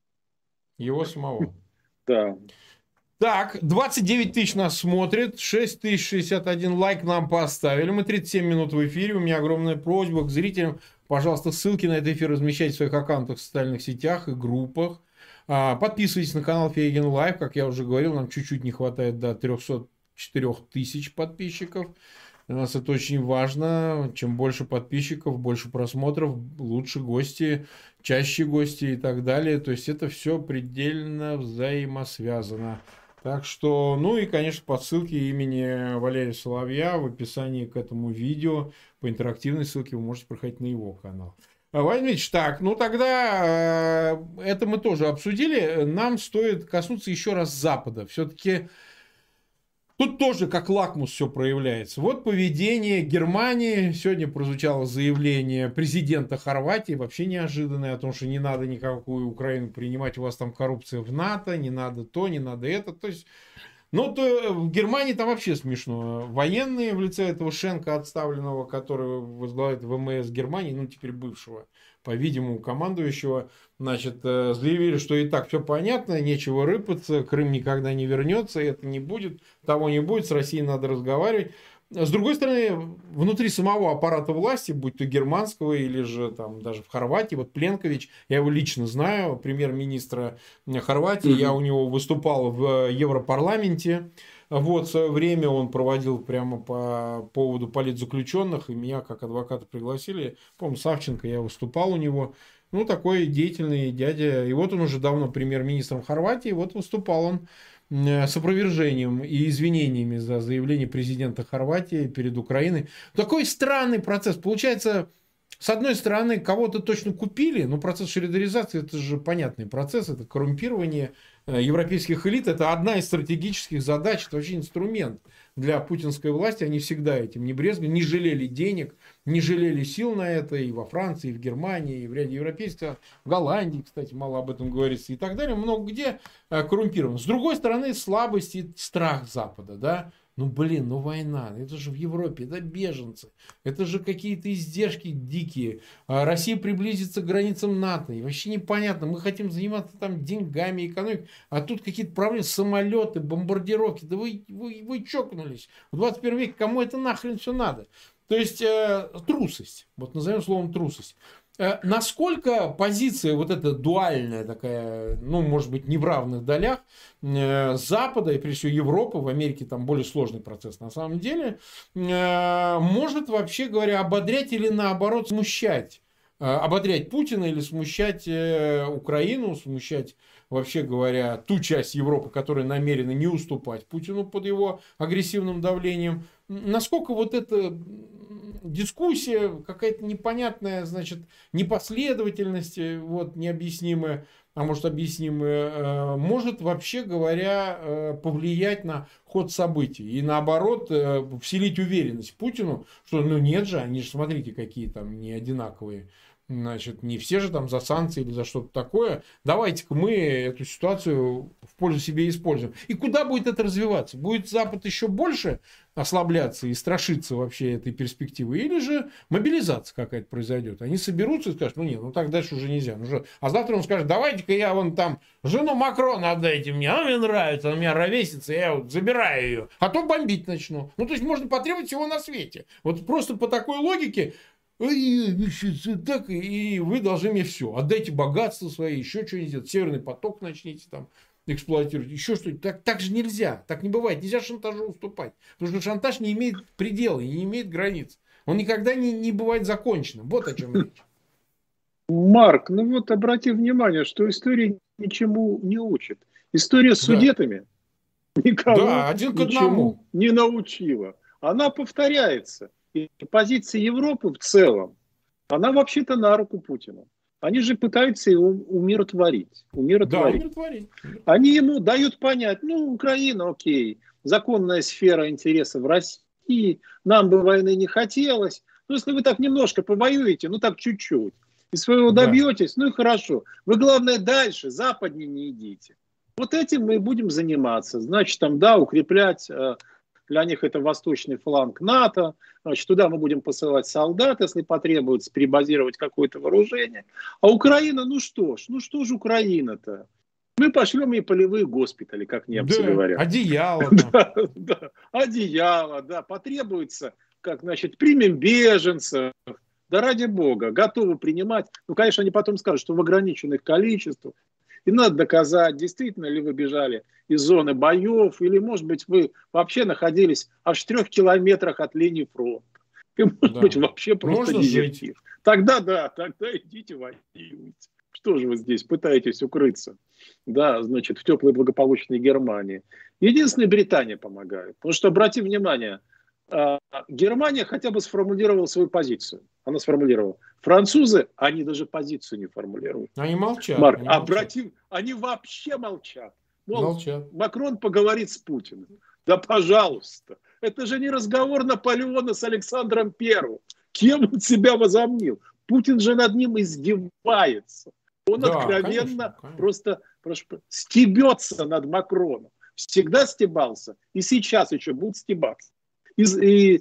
[SPEAKER 1] Его самого.
[SPEAKER 2] Да.
[SPEAKER 1] Так, 29 тысяч нас смотрит, 6061 лайк нам поставили, мы 37 минут в эфире, у меня огромная просьба к зрителям, пожалуйста, ссылки на этот эфир размещайте в своих аккаунтах в социальных сетях и группах, подписывайтесь на канал Фейгин Лайв, как я уже говорил, нам чуть-чуть не хватает до 304 тысяч подписчиков. Для нас это очень важно. Чем больше подписчиков, больше просмотров, лучше гости, чаще гости и так далее. То есть это все предельно взаимосвязано. Так что, ну и, конечно, по ссылке имени Валерия Соловья в описании к этому видео, по интерактивной ссылке вы можете проходить на его канал. Владимир Ильич, так, ну тогда это мы тоже обсудили. Нам стоит коснуться еще раз Запада. Все-таки тут тоже как лакмус все проявляется. Вот поведение Германии. Сегодня прозвучало заявление президента Хорватии, вообще неожиданное, о том, что не надо никакую Украину принимать, у вас там коррупция в НАТО, не надо то, не надо это. То есть, ну, то в Германии там вообще смешно. Военные в лице этого Шенка отставленного, который возглавляет ВМС Германии, ну, теперь бывшего, по-видимому, командующего, значит, заявили, что и так все понятно, нечего рыпаться, Крым никогда не вернется, это не будет, того не будет, с Россией надо разговаривать. С другой стороны, внутри самого аппарата власти, будь то германского или же там даже в Хорватии, вот Пленкович, я его лично знаю, премьер-министра Хорватии, я у него выступал в Европарламенте. Вот, в свое время он проводил прямо по поводу политзаключенных, и меня как адвоката пригласили. Помню, Савченко, я выступал у него. Ну, такой деятельный дядя. И вот он уже давно премьер-министром Хорватии. Вот выступал он с опровержением и извинениями за заявление президента Хорватии перед Украиной. Такой странный процесс. Получается, с одной стороны, кого-то точно купили, но процесс шредеризации, это же понятный процесс, это коррумпирование европейских элит, это одна из стратегических задач, это вообще инструмент для путинской власти, они всегда этим не брезгли, не жалели денег, не жалели сил на это и во Франции, и в Германии, и в ряде европейских, в Голландии, кстати, мало об этом говорится, и так далее, много где коррумпировано. С другой стороны, слабость и страх Запада, да. Ну, блин, ну война, это же в Европе, это беженцы, это же какие-то издержки дикие. Россия приблизится к границам НАТО, и вообще непонятно, мы хотим заниматься там деньгами, экономикой, а тут какие-то проблемы, самолеты, бомбардировки, да вы чокнулись. В 21 веке кому это нахрен все надо? То есть трусость, вот назовем словом трусость. Насколько позиция вот эта дуальная такая, ну, может быть, не в равных долях Запада и, прежде всего, Европы, в Америке там более сложный процесс на самом деле, может, вообще говоря, ободрять или наоборот смущать? Ободрять Путина или смущать Украину, смущать, вообще говоря, ту часть Европы, которая намерена не уступать Путину под его агрессивным давлением. Насколько вот эта дискуссия, какая-то непонятная, значит, непоследовательность, вот, необъяснимая, а может объяснимая, может, вообще говоря, повлиять на ход событий и, наоборот, вселить уверенность Путину, что, ну, нет же, они же, смотрите, какие там не одинаковые. Значит, не все же там за санкции или за что-то такое. Давайте-ка мы эту ситуацию в пользу себе используем. И куда будет это развиваться? Будет Запад еще больше ослабляться и страшиться вообще этой перспективы? Или же мобилизация какая-то произойдет? Они соберутся и скажут, ну нет, ну так дальше уже нельзя. Ну, же... А завтра он скажет, давайте-ка я вон там жену Макрона отдайте мне, она мне нравится, она меня ровесница, я вот забираю ее. А то бомбить начну. Ну то есть можно потребовать всего на свете. Вот просто по такой логике так, и вы должны мне все. Отдайте богатство свои, еще что-нибудь. Северный поток начните там эксплуатировать, еще что-нибудь. Так же нельзя. Так не бывает. Нельзя шантажу уступать. Потому что шантаж не имеет предела и не имеет границ. Он никогда не бывает законченным. Вот о чем речь.
[SPEAKER 2] Марк, ну вот обрати внимание, что история ничему не учит. История с судетами никого
[SPEAKER 1] один к
[SPEAKER 2] ничему не научила. Она повторяется. И позиция Европы в целом, она вообще-то на руку Путину. Они же пытаются его умиротворить.
[SPEAKER 1] Да, умиротворить.
[SPEAKER 2] Они ему дают понять, ну, Украина, окей, законная сфера интересов России, нам бы войны не хотелось. Но если вы так немножко повоюете, ну так чуть-чуть, и своего добьетесь, ну и хорошо. Вы, главное, дальше, западнее не идите. Вот этим мы будем заниматься. Значит, там, да, укреплять... Для них это восточный фланг НАТО. Значит, туда мы будем посылать солдат, если потребуется, перебазировать какое-то вооружение. А Украина, ну что ж Украина-то? Мы пошлем ей полевые госпитали, как немцы говорят.
[SPEAKER 1] Одеяло.
[SPEAKER 2] Да, одеяло, да. Потребуется, как, значит, примем беженцев. Да ради бога, готовы принимать. Ну, конечно, они потом скажут, что в ограниченных количествах. И надо доказать, действительно ли вы бежали из зоны боев, или, может быть, вы вообще находились аж в 3 километрах от линии фронта. И, может быть, вообще просто дезертир. Тогда идите воюйте. Что же вы здесь пытаетесь укрыться? Да, значит, в теплой благополучной Германии. Единственное, Британия помогает. Потому что, обрати внимание, Германия хотя бы сформулировала свою позицию. Она сформулировала. Французы, они даже позицию не формулируют.
[SPEAKER 1] Они молчат.
[SPEAKER 2] Марк, они вообще молчат. Мол, Макрон поговорит с Путиным. Да пожалуйста. Это же не разговор Наполеона с Александром Первым. Кем он себя возомнил? Путин же над ним издевается. Он откровенно просто стебется над Макроном. Всегда стебался. И сейчас еще будет стебаться. И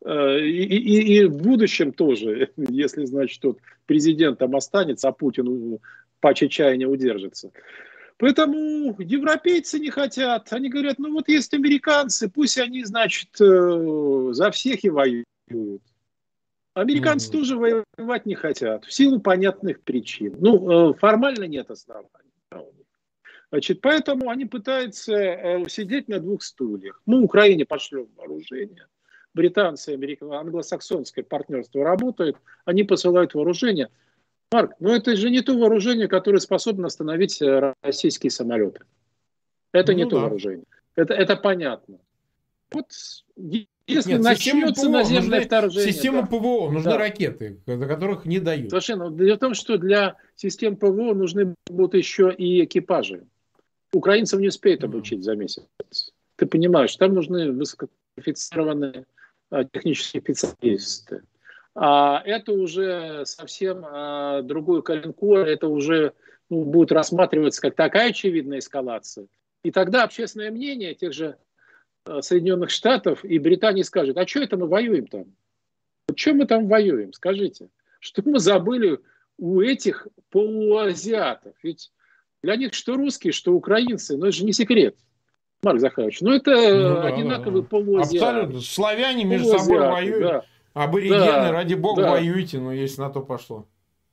[SPEAKER 2] в будущем тоже, если, значит, тот президент там останется, а Путин по чаяния удержится. Поэтому европейцы не хотят. Они говорят, ну вот есть американцы, пусть они, значит, за всех и воюют. Американцы тоже воевать не хотят, в силу понятных причин. Ну, формально нет оснований. Значит, поэтому они пытаются сидеть на двух стульях. Мы Украине пошлем вооружение. Британцы, англосаксонское партнерство работает, они посылают вооружение. Марк, ну это же не то вооружение, которое способно остановить российские самолеты. Это не то вооружение. Это понятно. Вот если
[SPEAKER 1] Нет,
[SPEAKER 2] начнется наземное вторжение...
[SPEAKER 1] Система ПВО, нужны ракеты, до которых не дают.
[SPEAKER 2] Совершенно. Дело в том, что для систем ПВО нужны будут еще и экипажи. Украинцев не успеют обучить за месяц. Ты понимаешь, там нужны высококвалифицированные технические специалисты. А это уже совсем другой коленкор, это уже будет рассматриваться как такая очевидная эскалация. И тогда общественное мнение тех же Соединенных Штатов и Британии скажет: а что это мы воюем там? Что мы там воюем? Скажите. Что мы забыли у этих полуазиатов? Ведь для них что русские, что украинцы, но это же не секрет, Марк Захарович. Ну это одинаковые полуазиаты.
[SPEAKER 1] Абсолютно. Славяне между собой воюют. Да. Аборигены, ради бога, воюйте, но если на то пошло.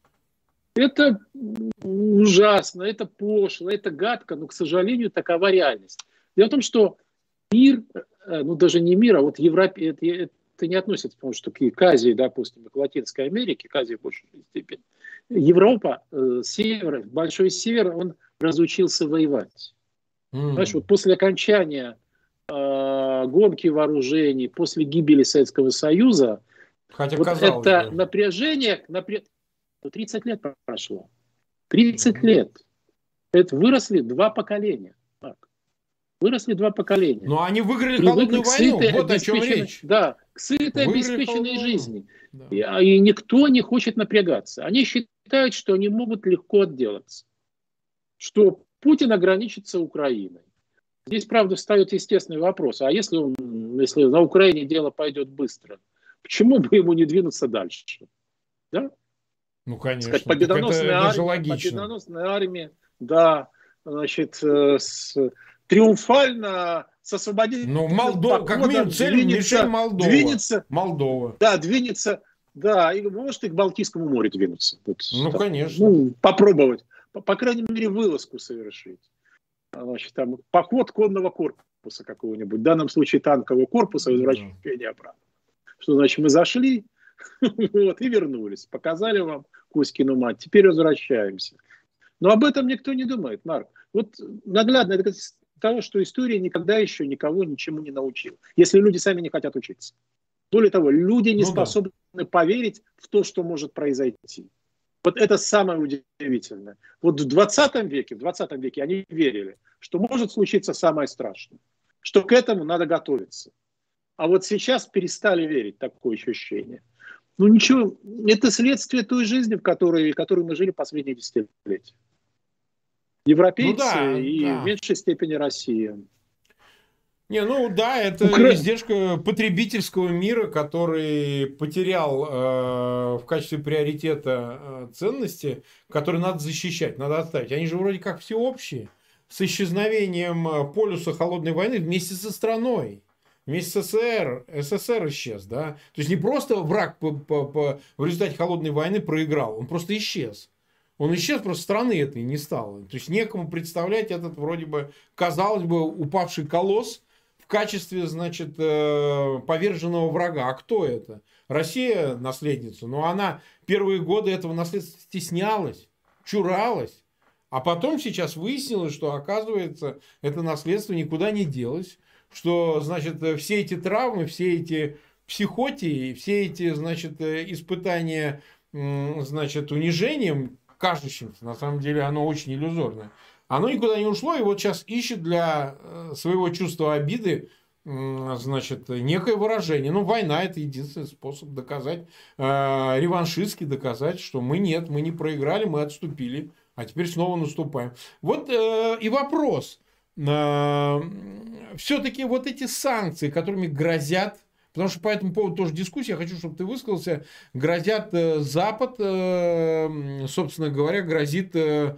[SPEAKER 2] Это ужасно, это пошло, это гадко, но, к сожалению, такова реальность. Дело в том, что мир, ну даже не мир, а вот Европа, это не относится, потому что к Азии, допустим, к Латинской Америке, к Азии в большей степени. Европа, север, большой север, он разучился воевать. Знаешь, вот после окончания гонки вооружений, после гибели Советского Союза,
[SPEAKER 1] хотя
[SPEAKER 2] вот это напряжение, 30 лет прошло. 30 лет. Это выросли 2 поколения. Так. Выросли 2 поколения.
[SPEAKER 1] Но они выиграли холодную войну. Вот о чем речь.
[SPEAKER 2] Да, к сытой обеспеченной жизни. Да. И никто не хочет напрягаться. Они считают, что они могут легко отделаться. Что Путин ограничится Украиной. Здесь, правда, встает естественный вопрос. А если на Украине дело пойдет быстро, почему бы ему не двинуться дальше? Да?
[SPEAKER 1] Ну, конечно.
[SPEAKER 2] Сказать, победоносная армия, да, значит, триумфально с освободительным
[SPEAKER 1] Молдова, как минимум, цель Мишель Молдова.
[SPEAKER 2] Да, двинется, да, и может и к Балтийскому морю двинуться. Вот,
[SPEAKER 1] конечно.
[SPEAKER 2] Попробовать, по крайней мере, вылазку совершить. Значит, там, поход конного корпуса какого-нибудь, в данном случае танкового корпуса, возвращение обратно. Что значит, мы зашли, вот, и вернулись, показали вам Кузькину мать, теперь возвращаемся. Но об этом никто не думает, Марк. Вот наглядно это того, что история никогда еще никого ничему не научила, если люди сами не хотят учиться. Более того, люди не способны поверить в то, что может произойти. Вот это самое удивительное. Вот в 20 веке они верили, что может случиться самое страшное, что к этому надо готовиться. А вот сейчас перестали верить, такое ощущение. Ну ничего, это следствие той жизни, в которой мы жили последние десятилетия. Европейцы в меньшей степени Россия.
[SPEAKER 1] Это издержка потребительского мира, который потерял в качестве приоритета ценности, которые надо защищать, надо оставить. Они же вроде как всеобщие. С исчезновением полюса холодной войны вместе со страной. Вместе с СССР исчез, да. То есть не просто враг в результате холодной войны проиграл, он просто исчез. Он исчез, просто страны этой не стало. То есть некому представлять этот вроде бы, казалось бы, упавший колосс в качестве, значит, поверженного врага. А кто это? Россия наследница. Но она первые годы этого наследства стеснялась, чуралась. А потом сейчас выяснилось, что, оказывается, это наследство никуда не делось. Что, значит, все эти травмы, все эти психотии, все эти, значит, испытания, значит, унижением, кажущимся, на самом деле, оно очень иллюзорное. Оно никуда не ушло, и вот сейчас ищет для своего чувства обиды, значит, некое выражение. Война – это единственный способ доказать, реваншистски доказать, что мы не проиграли, мы отступили, а теперь снова наступаем. Вот и вопрос. Все-таки вот эти санкции, которыми грозят, потому что по этому поводу тоже дискуссия, я хочу, чтобы ты высказался, грозят Запад, собственно говоря, грозит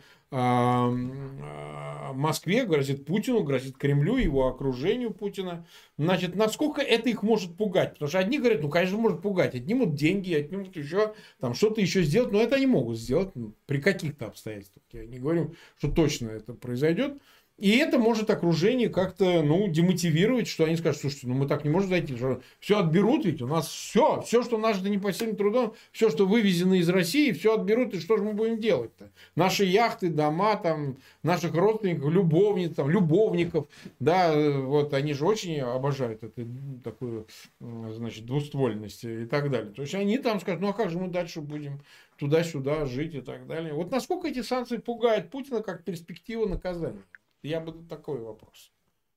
[SPEAKER 1] Москве, грозит Путину, грозит Кремлю, его окружению Путина. Значит, насколько это их может пугать? Потому что одни говорят, конечно, может пугать, отнимут деньги, отнимут еще, там что-то еще сделать, но это они могут сделать при каких-то обстоятельствах. Я не говорю, что точно это произойдет. И это может окружение как-то, ну, демотивировать, что они скажут, слушайте, ну мы так не можем зайти, все отберут, ведь у нас все, что нажито непосильным трудом, все, что вывезено из России, все отберут, и что же мы будем делать-то? Наши яхты, дома, там, наших родственников, любовниц, там, любовников, да, вот они же очень обожают эту такую, значит, двуствольность и так далее. То есть они там скажут, ну а как же мы дальше будем туда-сюда жить и так далее. Вот насколько эти санкции пугают Путина как перспектива наказания? Я бы такой вопрос.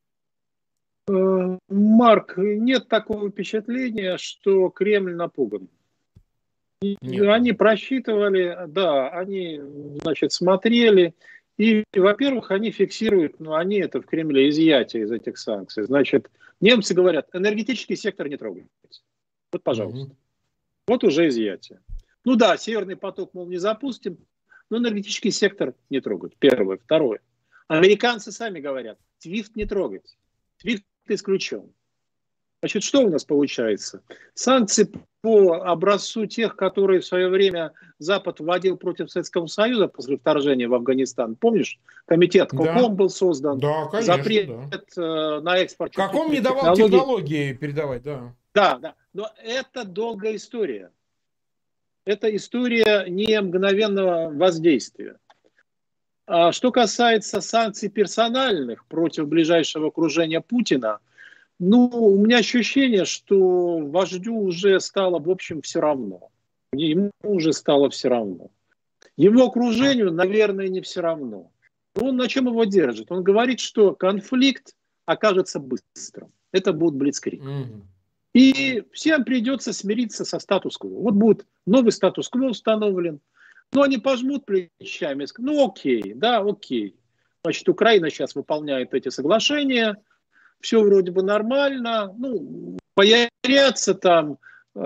[SPEAKER 2] Марк, нет такого впечатления, что Кремль напуган.
[SPEAKER 1] Нет.
[SPEAKER 2] Они просчитывали, да, они, значит, смотрели. И, во-первых, они фиксируют, ну, они это в Кремле изъятие из этих санкций. Значит, немцы говорят, энергетический сектор не трогайте. Вот, пожалуйста. Угу. Вот уже изъятие. Ну да, Северный поток, мол, не запустим, но энергетический сектор не трогать. Первое. Второе. Американцы сами говорят, СВИФТ не трогать. СВИФТ исключен. Значит, что у нас получается? Санкции по образцу тех, которые в свое время Запад вводил против Советского Союза после вторжения в Афганистан. Помнишь, комитет КОКОМ был создан.
[SPEAKER 1] Да, конечно,
[SPEAKER 2] запрет на экспорт.
[SPEAKER 1] КОКОМ не давал технологии передавать, да.
[SPEAKER 2] Да. Но это долгая история. Это история не мгновенного воздействия. А что касается санкций персональных против ближайшего окружения Путина, ну, у меня ощущение, что вождю уже стало, в общем, все равно. Ему уже стало все равно. Его окружению, наверное, не все равно. Но он на чем его держит? Он говорит, что конфликт окажется быстрым. Это будет блицкриг. И всем придется смириться со статус-кво. Вот будет новый статус-кво установлен. Ну, они пожмут плечами и скажут, ну, окей, да, окей. Значит, Украина сейчас выполняет эти соглашения, все вроде бы нормально, ну, появятся там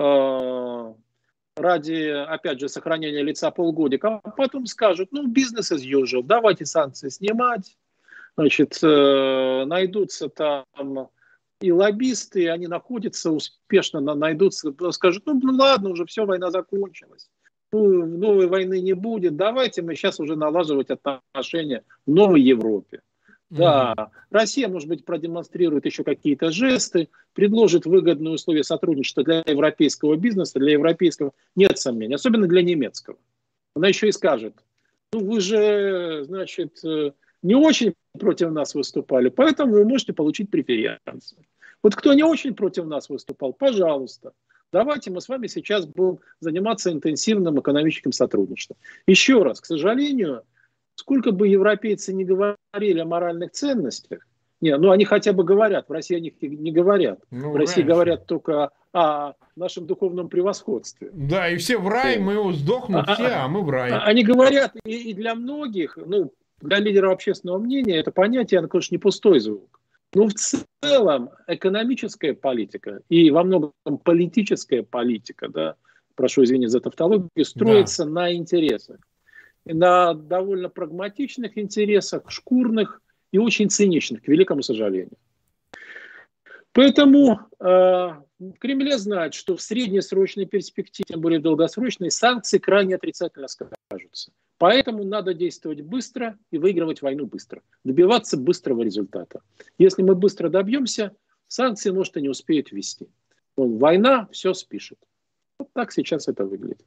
[SPEAKER 2] ради, опять же, сохранения лица полгодика, а потом скажут, ну, бизнес as usual, давайте санкции снимать, значит, найдутся там и лоббисты, они находятся успешно, найдутся, скажут, ну, ладно, уже все, война закончилась. Ну, новой войны не будет, давайте мы сейчас уже налаживать отношения в новой Европе. Да, Россия, может быть, продемонстрирует еще какие-то жесты, предложит выгодные условия сотрудничества для европейского бизнеса, для европейского, нет сомнений, особенно для немецкого. Она еще и скажет, ну вы же, значит, не очень против нас выступали, поэтому вы можете получить преференции. Вот кто не очень против нас выступал, пожалуйста. Давайте мы с вами сейчас будем заниматься интенсивным экономическим сотрудничеством. Еще раз, к сожалению, сколько бы европейцы не говорили о моральных ценностях, ну они хотя бы говорят, в России о них не говорят. В России говорят только о нашем духовном превосходстве.
[SPEAKER 1] Да, и все в рай, мы сдохнут все, а мы в рай.
[SPEAKER 2] Они говорят, и для многих, ну, для лидеров общественного мнения, это понятие, оно, конечно, не пустой звук. Но в целом экономическая политика и во многом политическая политика, да, прошу извинить за тавтологию, строится на интересах. На довольно прагматичных интересах, шкурных и очень циничных, к великому сожалению. Поэтому в Кремле знают, что в среднесрочной перспективе, тем более в долгосрочной, санкции крайне отрицательно скажутся. Поэтому надо действовать быстро и выигрывать войну быстро. Добиваться быстрого результата. Если мы быстро добьемся, санкции, может, и не успеют ввести. Но война все спишет. Вот так сейчас это выглядит.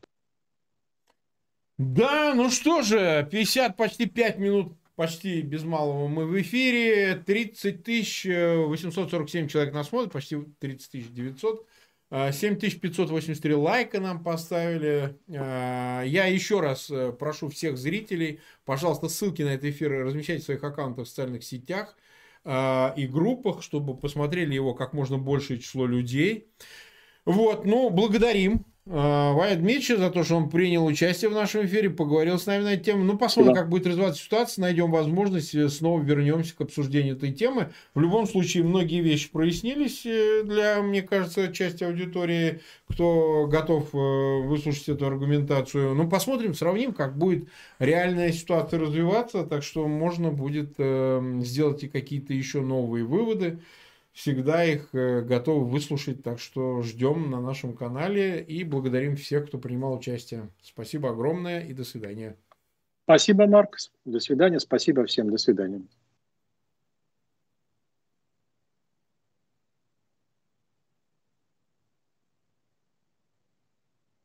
[SPEAKER 1] Да, ну что же, 50, почти 5 минут, почти без малого мы в эфире. 30 847 человек нас смотрят, почти 30 900. 7583 лайка нам поставили. Я еще раз прошу всех зрителей, пожалуйста, ссылки на этот эфир размещайте в своих аккаунтах в социальных сетях и группах, чтобы посмотрели его как можно большее число людей. Вот, ну, благодарим Ваня Дмитриевича за то, что он принял участие в нашем эфире, поговорил с нами на эту тему. Ну, посмотрим, как будет развиваться ситуация, найдем возможность, снова вернемся к обсуждению этой темы. В любом случае, многие вещи прояснились для, мне кажется, части аудитории, кто готов выслушать эту аргументацию. Ну, посмотрим, сравним, как будет реальная ситуация развиваться, так что можно будет сделать и какие-то еще новые выводы. Всегда их готовы выслушать, так что ждем на нашем канале и благодарим всех, кто принимал участие. Спасибо огромное и до свидания.
[SPEAKER 2] Спасибо, Марк. До свидания. Спасибо всем. До свидания.